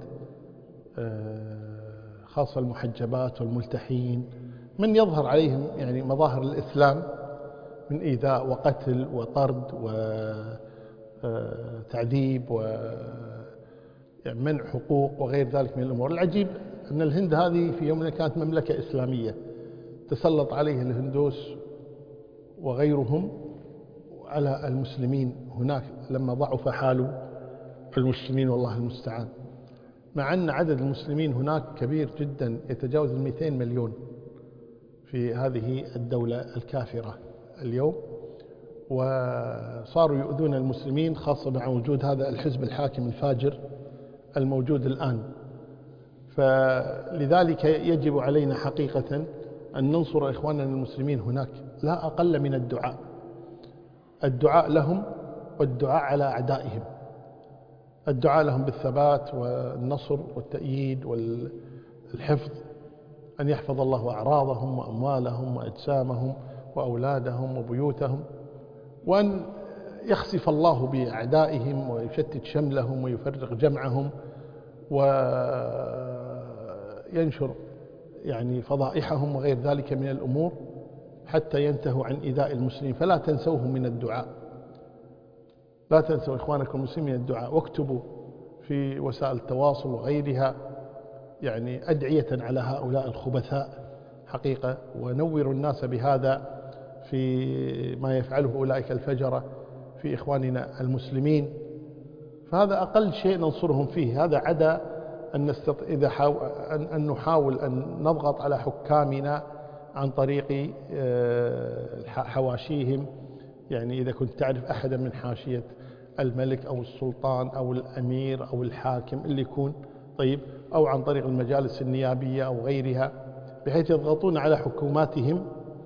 خاصة المحجبات والملتحين، من يظهر عليهم يعني مظاهر الإسلام من إيذاء وقتل وطرد وتعذيب ومنع حقوق وغير ذلك من الأمور. العجيب أن الهند هذه في يومنا كانت مملكة إسلامية تسلط عليها الهندوس وغيرهم على المسلمين هناك لما ضعف حال المسلمين والله المستعان، مع أن عدد المسلمين هناك كبير جدا يتجاوز المئتين مليون في هذه الدولة الكافرة اليوم، وصاروا يؤذون المسلمين خاصة مع وجود هذا الحزب الحاكم الفاجر الموجود الآن. فلذلك يجب علينا حقيقة أن ننصر إخواننا المسلمين هناك، لا أقل من الدعاء الدعاء لهم والدعاء على أعدائهم، الدعاء لهم بالثبات والنصر والتأييد والحفظ، أن يحفظ الله أعراضهم وأموالهم وأجسامهم وأولادهم وبيوتهم، وأن يخسف الله بأعدائهم ويشتت شملهم ويفرق جمعهم وينشر يعني فضائحهم وغير ذلك من الأمور حتى ينتهوا عن إيذاء المسلمين. فلا تنسوهم من الدعاء، لا تنسوا إخوانكم المسلمين من الدعاء، واكتبوا في وسائل التواصل وغيرها يعني أدعية على هؤلاء الخبثاء حقيقة، ونوروا الناس بهذا في ما يفعله أولئك الفجرة في إخواننا المسلمين. فهذا أقل شيء ننصرهم فيه، هذا عدا أن, نستط... إذا حاو... أن... أن نحاول أن نضغط على حكامنا عن طريق حواشيهم، يعني إذا كنت تعرف أحدا من حاشية الملك أو السلطان أو الأمير أو الحاكم اللي يكون طيب، أو عن طريق المجالس النيابية أو غيرها، بحيث يضغطون على حكوماتهم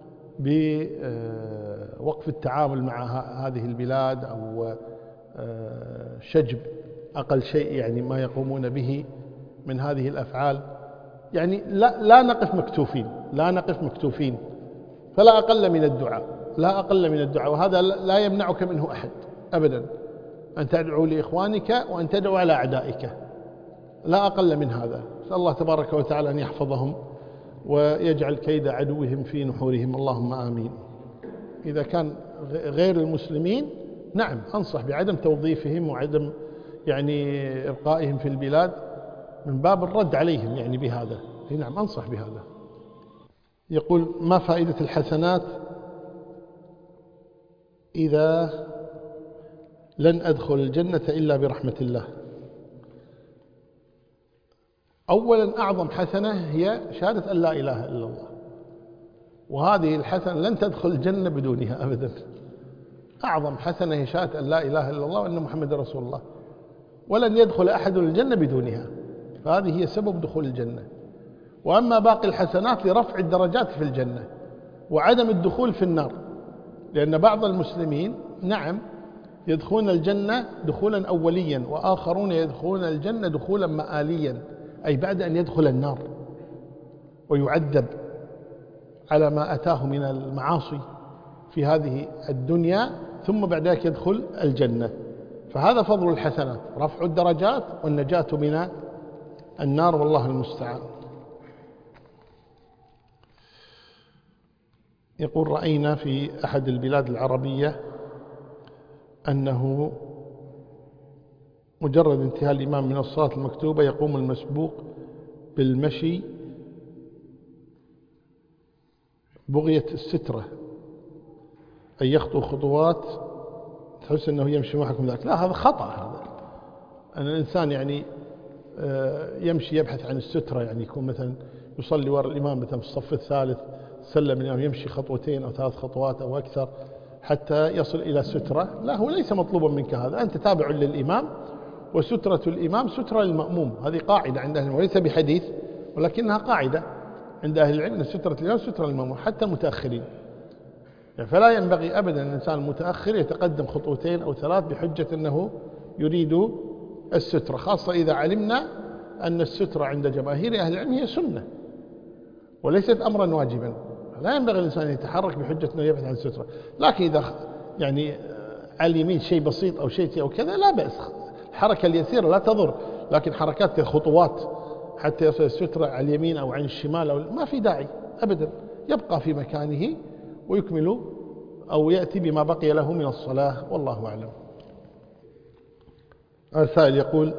بوقف التعامل مع هذه البلاد أو شجب أقل شيء يعني ما يقومون به من هذه الأفعال. يعني لا, لا نقف مكتوفين، لا نقف مكتوفين، فلا أقل من الدعاء، لا أقل من الدعاء، وهذا لا يمنعك منه أحد أبدا، أن تدعو لإخوانك وأن تدعو على أعدائك، لا أقل من هذا. نسأل الله تبارك وتعالى أن يحفظهم ويجعل كيد عدوهم في نحورهم، اللهم آمين. إذا كان غير المسلمين نعم أنصح بعدم توظيفهم وعدم يعني إبقائهم في البلاد من باب الرد عليهم يعني بهذا، نعم أنصح بهذا. يقول ما فائدة الحسنات إذا لن أدخل الجنة إلا برحمة الله؟ أولا أعظم حسنة هي شهادة أن لا إله إلا الله، وهذه الحسنة لن تدخل الجنة بدونها أبدا. أعظم حسنة هي شهادة أن لا إله إلا الله وأن محمد رسول الله، ولن يدخل أحد الجنة بدونها، فهذه هي سبب دخول الجنة. وأما باقي الحسنات لرفع الدرجات في الجنة وعدم الدخول في النار، لأن بعض المسلمين نعم يدخلون الجنة دخولا أوليا، وآخرون يدخلون الجنة دخولا مآليا، أي بعد أن يدخل النار ويعذب على ما أتاه من المعاصي في هذه الدنيا، ثم بعد ذلك يدخل الجنة. فهذا فضل الحسنات، رفع الدرجات والنجاة من النار، والله المستعان. يقول رأينا في أحد البلاد العربية أنه مجرد انتهاء الإمام من الصلاة المكتوبة يقوم المسبوق بالمشي بغية السترة، أن يخطو خطوات تحس أنه يمشي معكم ذاك. لا، هذا خطأ. هذا أن الإنسان يعني يمشي يبحث عن السترة، يعني يكون مثلا يصلي وراء الإمام مثلا في الصف الثالث، سلم الإمام يمشي خطوتين أو ثلاث خطوات أو أكثر حتى يصل إلى سترة. لا، هو ليس مطلوبا منك هذا، أنت تابع للإمام، وسترة الإمام سترة للمأموم. هذه قاعدة عند أهل العلم، وليس بحديث ولكنها قاعدة عند أهل العلم أن سترة الإمام سترة للمأموم حتى المتأخرين. يعني فلا ينبغي أبدا الإنسان المتأخر يتقدم خطوتين أو ثلاث بحجة أنه يريد السترة، خاصة إذا علمنا أن السترة عند جماهير أهل العلم هي سنة وليست أمرا واجبا. لا ينبغي الإنسان أن يتحرك بحجة أنه يبحث عن السترة. لكن إذا يعني على اليمين شيء بسيط أو شيء أو كذا لا بأس، الحركة اليسيرة لا تضر، لكن حركات كالخطوات حتى يصل السترة على اليمين أو عن الشمال أو ما في داعي أبدا، يبقى في مكانه ويكمل أو يأتي بما بقي له من الصلاة، والله أعلم. السائل يقول: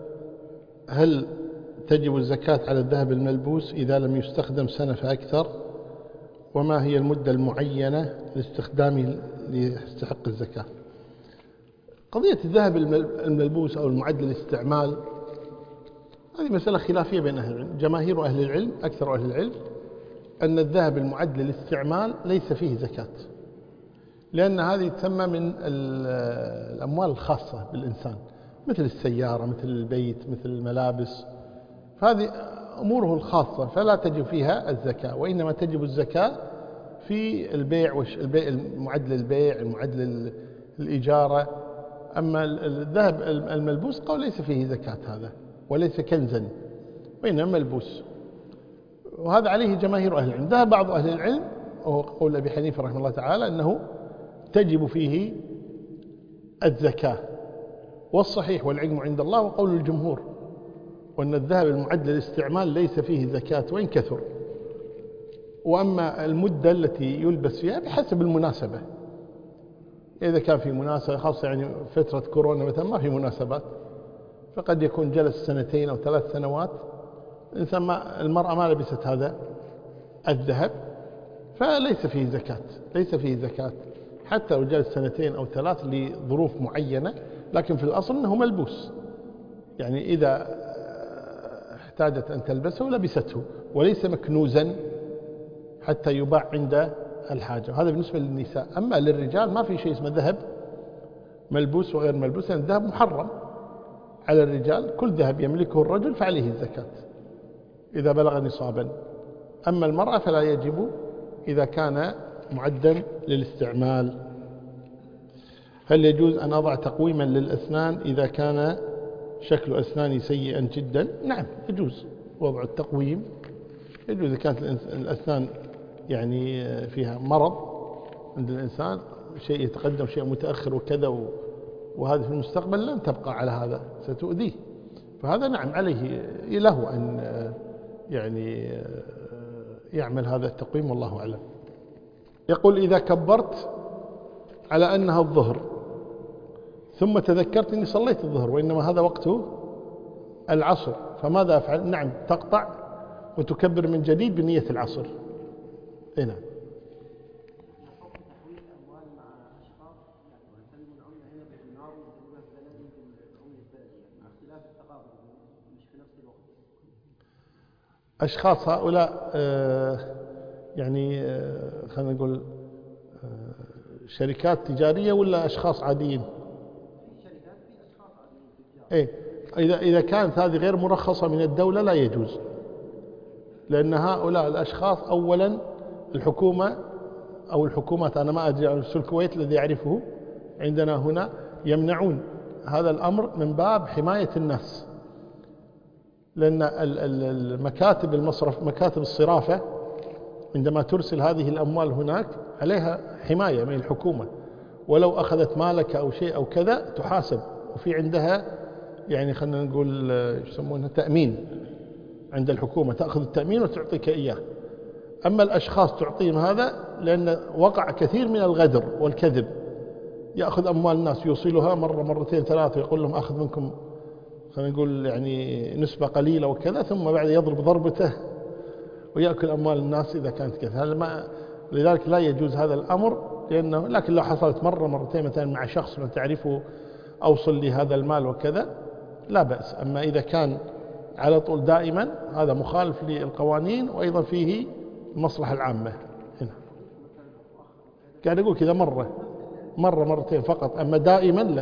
هل تجب الزكاة على الذهب الملبوس إذا لم يستخدم سنة فأكثر؟ وما هي المدة المعينة لاستخدامه ليستحق الزكاة؟ قضية الذهب الملبوس أو المعد للاستعمال هذه مسألة خلافية بين أهل العلم. جماهير أهل العلم، أكثر أهل العلم، أن الذهب المعد للاستعمال ليس فيه زكاة، لأن هذه تسمى من الأموال الخاصة بالإنسان، مثل السيارة، مثل البيت، مثل الملابس، فهذه أموره الخاصة فلا تجب فيها الزكاة، وإنما تجب الزكاة في البيع، المعد للبيع، المعد للإجارة. أما الذهب الملبوس قال ليس فيه زكاة هذا، وليس كنزا وإنما ملبوس، وهذا عليه جماهير أهل العلم. ذهب بعض أهل العلم وهو قول أبي حنيفة رحمه الله تعالى أنه تجب فيه الزكاة، والصحيح والعلم عند الله وقول الجمهور، وأن الذهب المعد للاستعمال ليس فيه زكاة وإن كثر. وأما المدة التي يلبس فيها بحسب المناسبة، إذا كان في مناسبة خاصة، يعني فترة كورونا مثلا ما في مناسبات، فقد يكون جلس سنتين أو ثلاث سنوات إنسان ما المرأة ما لبست هذا الذهب فليس فيه زكاة، ليس فيه زكاة حتى لو جلس سنتين أو ثلاث لظروف معينة، لكن في الأصل أنه ملبوس، يعني إذا احتاجت أن تلبسه لبسته، وليس مكنوزا حتى يباع عند الحاجة. هذا بالنسبة للنساء. أما للرجال ما في شيء اسمه ذهب ملبوس وغير ملبوس، لأن الذهب محرم على الرجال، كل ذهب يملكه الرجل فعليه الزكاة إذا بلغ نصابا. أما المرأة فلا يجب إذا كان معدا للاستعمال. هل يجوز أن أضع تقويما للأسنان إذا كان شكل أسناني سيئا جدا؟ نعم، يجوز وضع التقويم، يجوز إذا كانت الأسنان يعني فيها مرض عند الإنسان، شيء يتقدم شيء متأخر وكذا، وهذا في المستقبل لن تبقى على هذا، ستؤذيه، فهذا نعم عليه له أن يعني يعمل هذا التقويم، والله أعلم. يقول: إذا كبرت على أنها الظهر ثم تذكرت أني صليت الظهر وإنما هذا وقته العصر، فماذا أفعل؟ نعم، تقطع وتكبر من جديد بنية العصر. هنا أشخاص هؤلاء يعني خلينا نقول شركات تجارية ولا أشخاص عاديين؟ إيه، إذا إذا كانت هذه غير مرخصة من الدولة لا يجوز، لأن هؤلاء الأشخاص أولا الحكومة أو الحكومات، أنا ما أدري في الكويت الذي أعرفه عندنا هنا يمنعون هذا الأمر من باب حماية الناس، لأن المكاتب المصرف، مكاتب الصرافة عندما ترسل هذه الأموال هناك عليها حماية من الحكومة، ولو أخذت مالك أو شيء أو كذا تحاسب، وفي عندها يعني خلينا نقول يسمونها تأمين عند الحكومة، تأخذ التأمين وتعطيك إياه. أما الأشخاص تعطيهم هذا لأن وقع كثير من الغدر والكذب، يأخذ أموال الناس يوصلها مرة مرتين ثلاثة ويقول لهم أخذ منكم خلينا نقول يعني نسبة قليلة وكذا، ثم بعد يضرب ضربته ويأكل أموال الناس إذا كانت كذا. هذا ما لذلك لا يجوز هذا الأمر، لأنه لكن لو حصلت مرة مرتين مثلا مع شخص من تعرفه أوصل لي هذا المال وكذا لا بأس. أما إذا كان على طول دائما هذا مخالف للقوانين، وأيضا فيه المصلحة العامة. هنا قاعد أقول كذا مرة مرة مرتين فقط، أما دائما لا.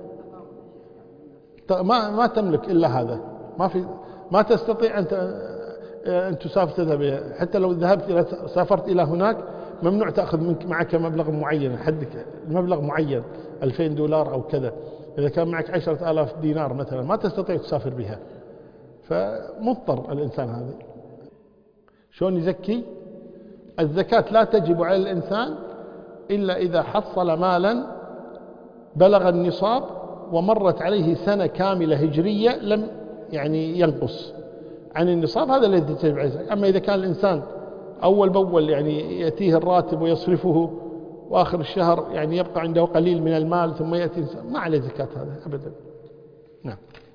ما ما تملك إلا هذا، ما في ما تستطيع أن أن تسافر تذهب، حتى لو ذهبت إلى سافرت إلى هناك ممنوع تأخذ منك معك مبلغ معين، حدك مبلغ معين ألفين دولار أو كذا. إذا كان معك عشرة آلاف دينار مثلا ما تستطيع تسافر بها، فمضطر الإنسان هذا. شلون يزكي؟ الزكاة لا تجب على الإنسان إلا إذا حصل مالا بلغ النصاب ومرت عليه سنة كاملة هجرية لم يعني ينقص عن النصاب، هذا الذي تجب عليه الزكاة. أما إذا كان الإنسان أول بأول يعني يأتيه الراتب ويصرفه وآخر الشهر يعني يبقى عنده قليل من المال ثم يأتي ما عليه زكاة هذا أبدا. نعم.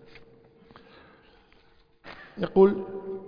يقول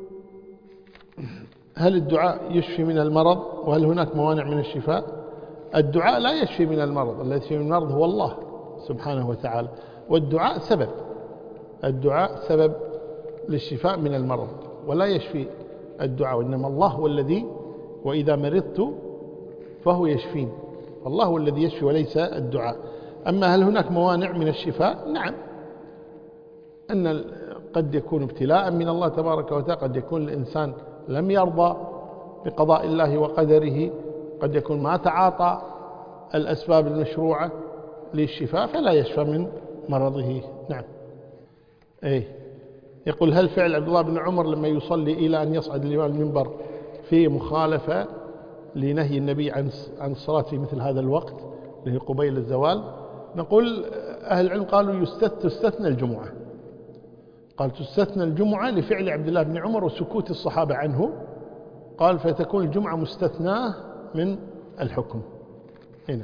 هل الدعاء يشفي من المرض وهل هناك موانع من الشفاء؟ الدعاء لا يشفي من المرض، الذي يشفي من المرض هو الله سبحانه وتعالى، والدعاء سبب، الدعاء سبب للشفاء من المرض ولا يشفي الدعاء، وإنما الله هو الذي وإذا مرضت فهو يشفين، الله هو الذي يشفي وليس الدعاء. أما هل هناك موانع من الشفاء؟ نعم، أن قد يكون ابتلاء من الله تبارك وتعالى، قد يكون الإنسان لم يرضى بقضاء الله وقدره، قد يكون ما تعاطى الأسباب المشروعة للشفاء فلا يشفى من مرضه. نعم. أي يقول هل فعل عبد الله بن عمر لما يصلي إلى أن يصعد الإمام المنبر في مخالفة لنهي النبي عن عن الصلاة في مثل هذا الوقت اللي هي قبيل الزوال؟ نقول أهل العلم قالوا تستثنى الجمعة، قال تستثنى الجمعة لفعل عبد الله بن عمر وسكوت الصحابة عنه، قال فتكون الجمعة مستثناة من الحكم. هنا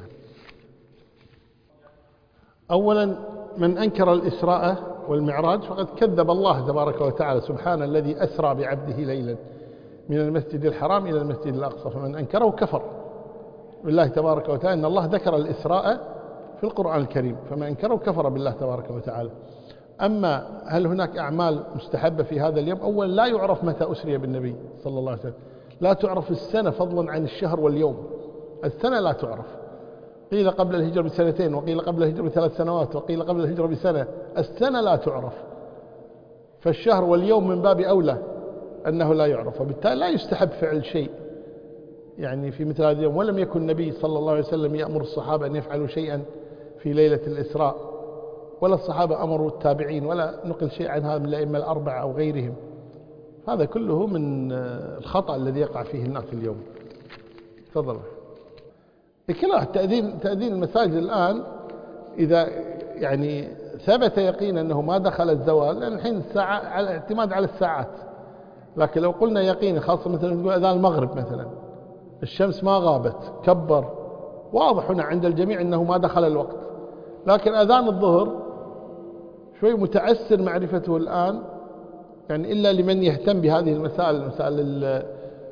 أولا من أنكر الإسراء والمعراج فقد كذب الله تبارك وتعالى، سبحان الذي أسرى بعبده ليلا من المسجد الحرام إلى المسجد الأقصى، فمن أنكره كفر بالله تبارك وتعالى. إن الله ذكر الإسراء في القرآن الكريم، فمن أنكره كفر بالله تبارك وتعالى. أما هل هناك أعمال مستحبة في هذا اليوم؟ أولا لا يعرف متى أسري بالنبي صلى الله عليه وسلم، لا تعرف السنة فضلا عن الشهر واليوم، السنة لا تعرف، قيل قبل الهجرة بسنتين وقيل قبل الهجرة بثلاث سنوات وقيل قبل الهجرة بسنة، السنة لا تعرف، فالشهر واليوم من باب أولى أنه لا يعرف، وبالتالي لا يستحب فعل شيء يعني في مثل هذا اليوم. ولم يكن النبي صلى الله عليه وسلم يأمر الصحابة أن يفعلوا شيئا في ليلة الإسراء، ولا الصحابة أمروا التابعين، ولا نقل شيء عن هذا من الأئمة الأربعة أو غيرهم. هذا كله من الخطأ الذي يقع فيه الناس اليوم. تفضل. كلا تأذين تأذين المساجد الآن إذا يعني ثبت يقينا أنه ما دخل الزوال، لأن الحين الساعة على اعتماد على الساعات، لكن لو قلنا يقينا خاصة مثلا نقول أذان المغرب مثلا الشمس ما غابت كبر، واضح هنا عند الجميع أنه ما دخل الوقت، لكن أذان الظهر شوي متعسر معرفته الآن، يعني إلا لمن يهتم بهذه المسائل، مسائل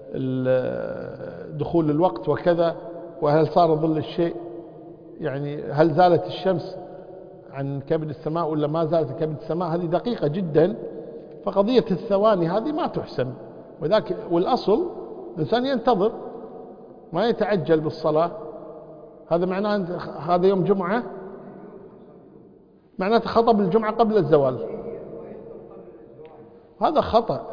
دخول الوقت وكذا، وهل صار ظل الشيء، يعني هل زالت الشمس عن كبد السماء ولا ما زالت كبد السماء، هذه دقيقة جدا، فقضية الثواني هذه ما تحسم، وذاك والأصل الإنسان ينتظر ما يتعجل بالصلاة. هذا معناه هذا يوم جمعة، معناته خطب الجمعة قبل الزوال، هذا خطأ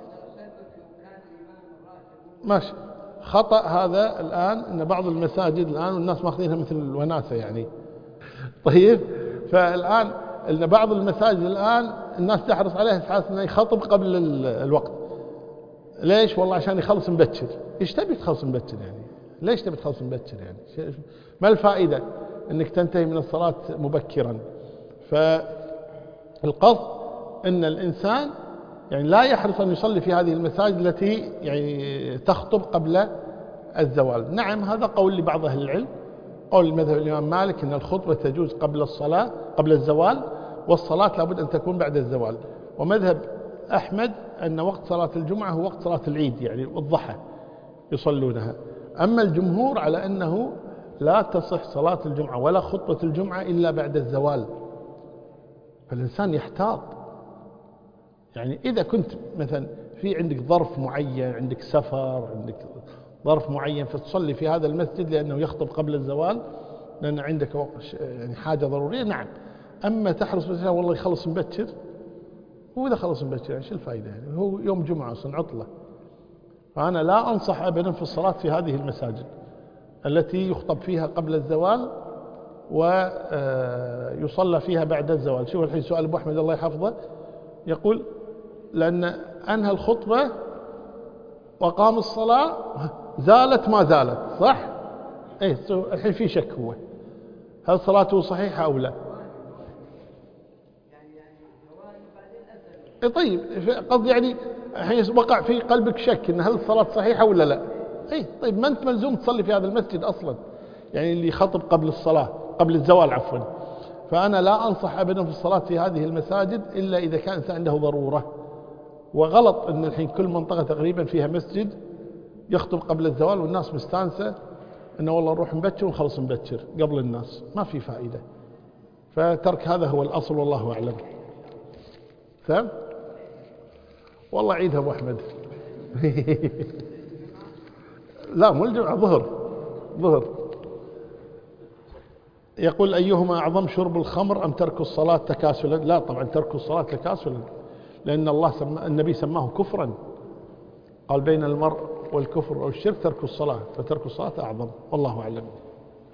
ماشي، خطأ هذا الآن، أن بعض المساجد الآن والناس ماخذينها مثل الوناسة يعني. طيب فالآن أن بعض المساجد الآن الناس تحرص عليها حاسس أنه يخطب قبل الوقت. ليش؟ والله عشان يخلص مبكر. إيش تبي تخلص مبكر يعني؟ ليش تبي تخلص مبكر يعني؟ ما الفائدة أنك تنتهي من الصلاة مبكرا؟ فالقصد أن الإنسان يعني لا يحرص أن يصلي في هذه المساجد التي يعني تخطب قبل الزوال. نعم هذا قول لبعض أهل العلم، قول مذهب الإمام مالك أن الخطبة تجوز قبل الصلاة قبل الزوال، والصلاة لابد أن تكون بعد الزوال. ومذهب أحمد أن وقت صلاة الجمعة هو وقت صلاة العيد يعني الضحى يصلونها. أما الجمهور على أنه لا تصح صلاة الجمعة ولا خطبة الجمعة إلا بعد الزوال. فالإنسان يحتاط، يعني إذا كنت مثلا في عندك ظرف معين، عندك سفر، عندك ظرف معين، فتصلي في هذا المسجد لأنه يخطب قبل الزوال لأن عندك يعني حاجة ضرورية، نعم. أما تحرص بس والله يخلص مبكر، وإذا خلص مبكر يعني شو الفائدة؟ يعني هو يوم جمعة أصلا عطلة. فأنا لا أنصح أبدا في الصلاة في هذه المساجد التي يخطب فيها قبل الزوال ويصلى فيها بعد الزوال. شوف الحين سؤال أبو أحمد الله يحفظه، يقول لأن أنهى الخطبة وقام الصلاة زالت ما زالت، صح؟ إيه الحين في شك، هو هل صلاته صحيحة أو لا؟ إيه طيب قصد يعني الحين وقع في قلبك شك إن هل الصلاة صحيحة ولا لا؟ إيه طيب ما أنت ملزوم تصلي في هذا المسجد أصلا، يعني اللي يخطب قبل الصلاة قبل الزوال عفوا. فأنا لا أنصح أبدا في الصلاة في هذه المساجد إلا إذا كان عنده ضرورة. وغلط أن الحين كل منطقة تقريبا فيها مسجد يخطب قبل الزوال والناس مستانسة أنه والله نروح مبكر ونخلص مبكر قبل الناس، ما في فائدة. فترك هذا هو الأصل والله أعلم. ثم والله عيدها أبو أحمد لا مو الجمعة، ظهر ظهر. يقول أيهما أعظم، شرب الخمر أم ترك الصلاة تكاسلا؟ لا طبعا ترك الصلاة تكاسلا، لأن الله سمى النبي سماه كفرا، قال بين المرء والكفر أو الشرك ترك الصلاة، فترك الصلاة أعظم والله أعلم.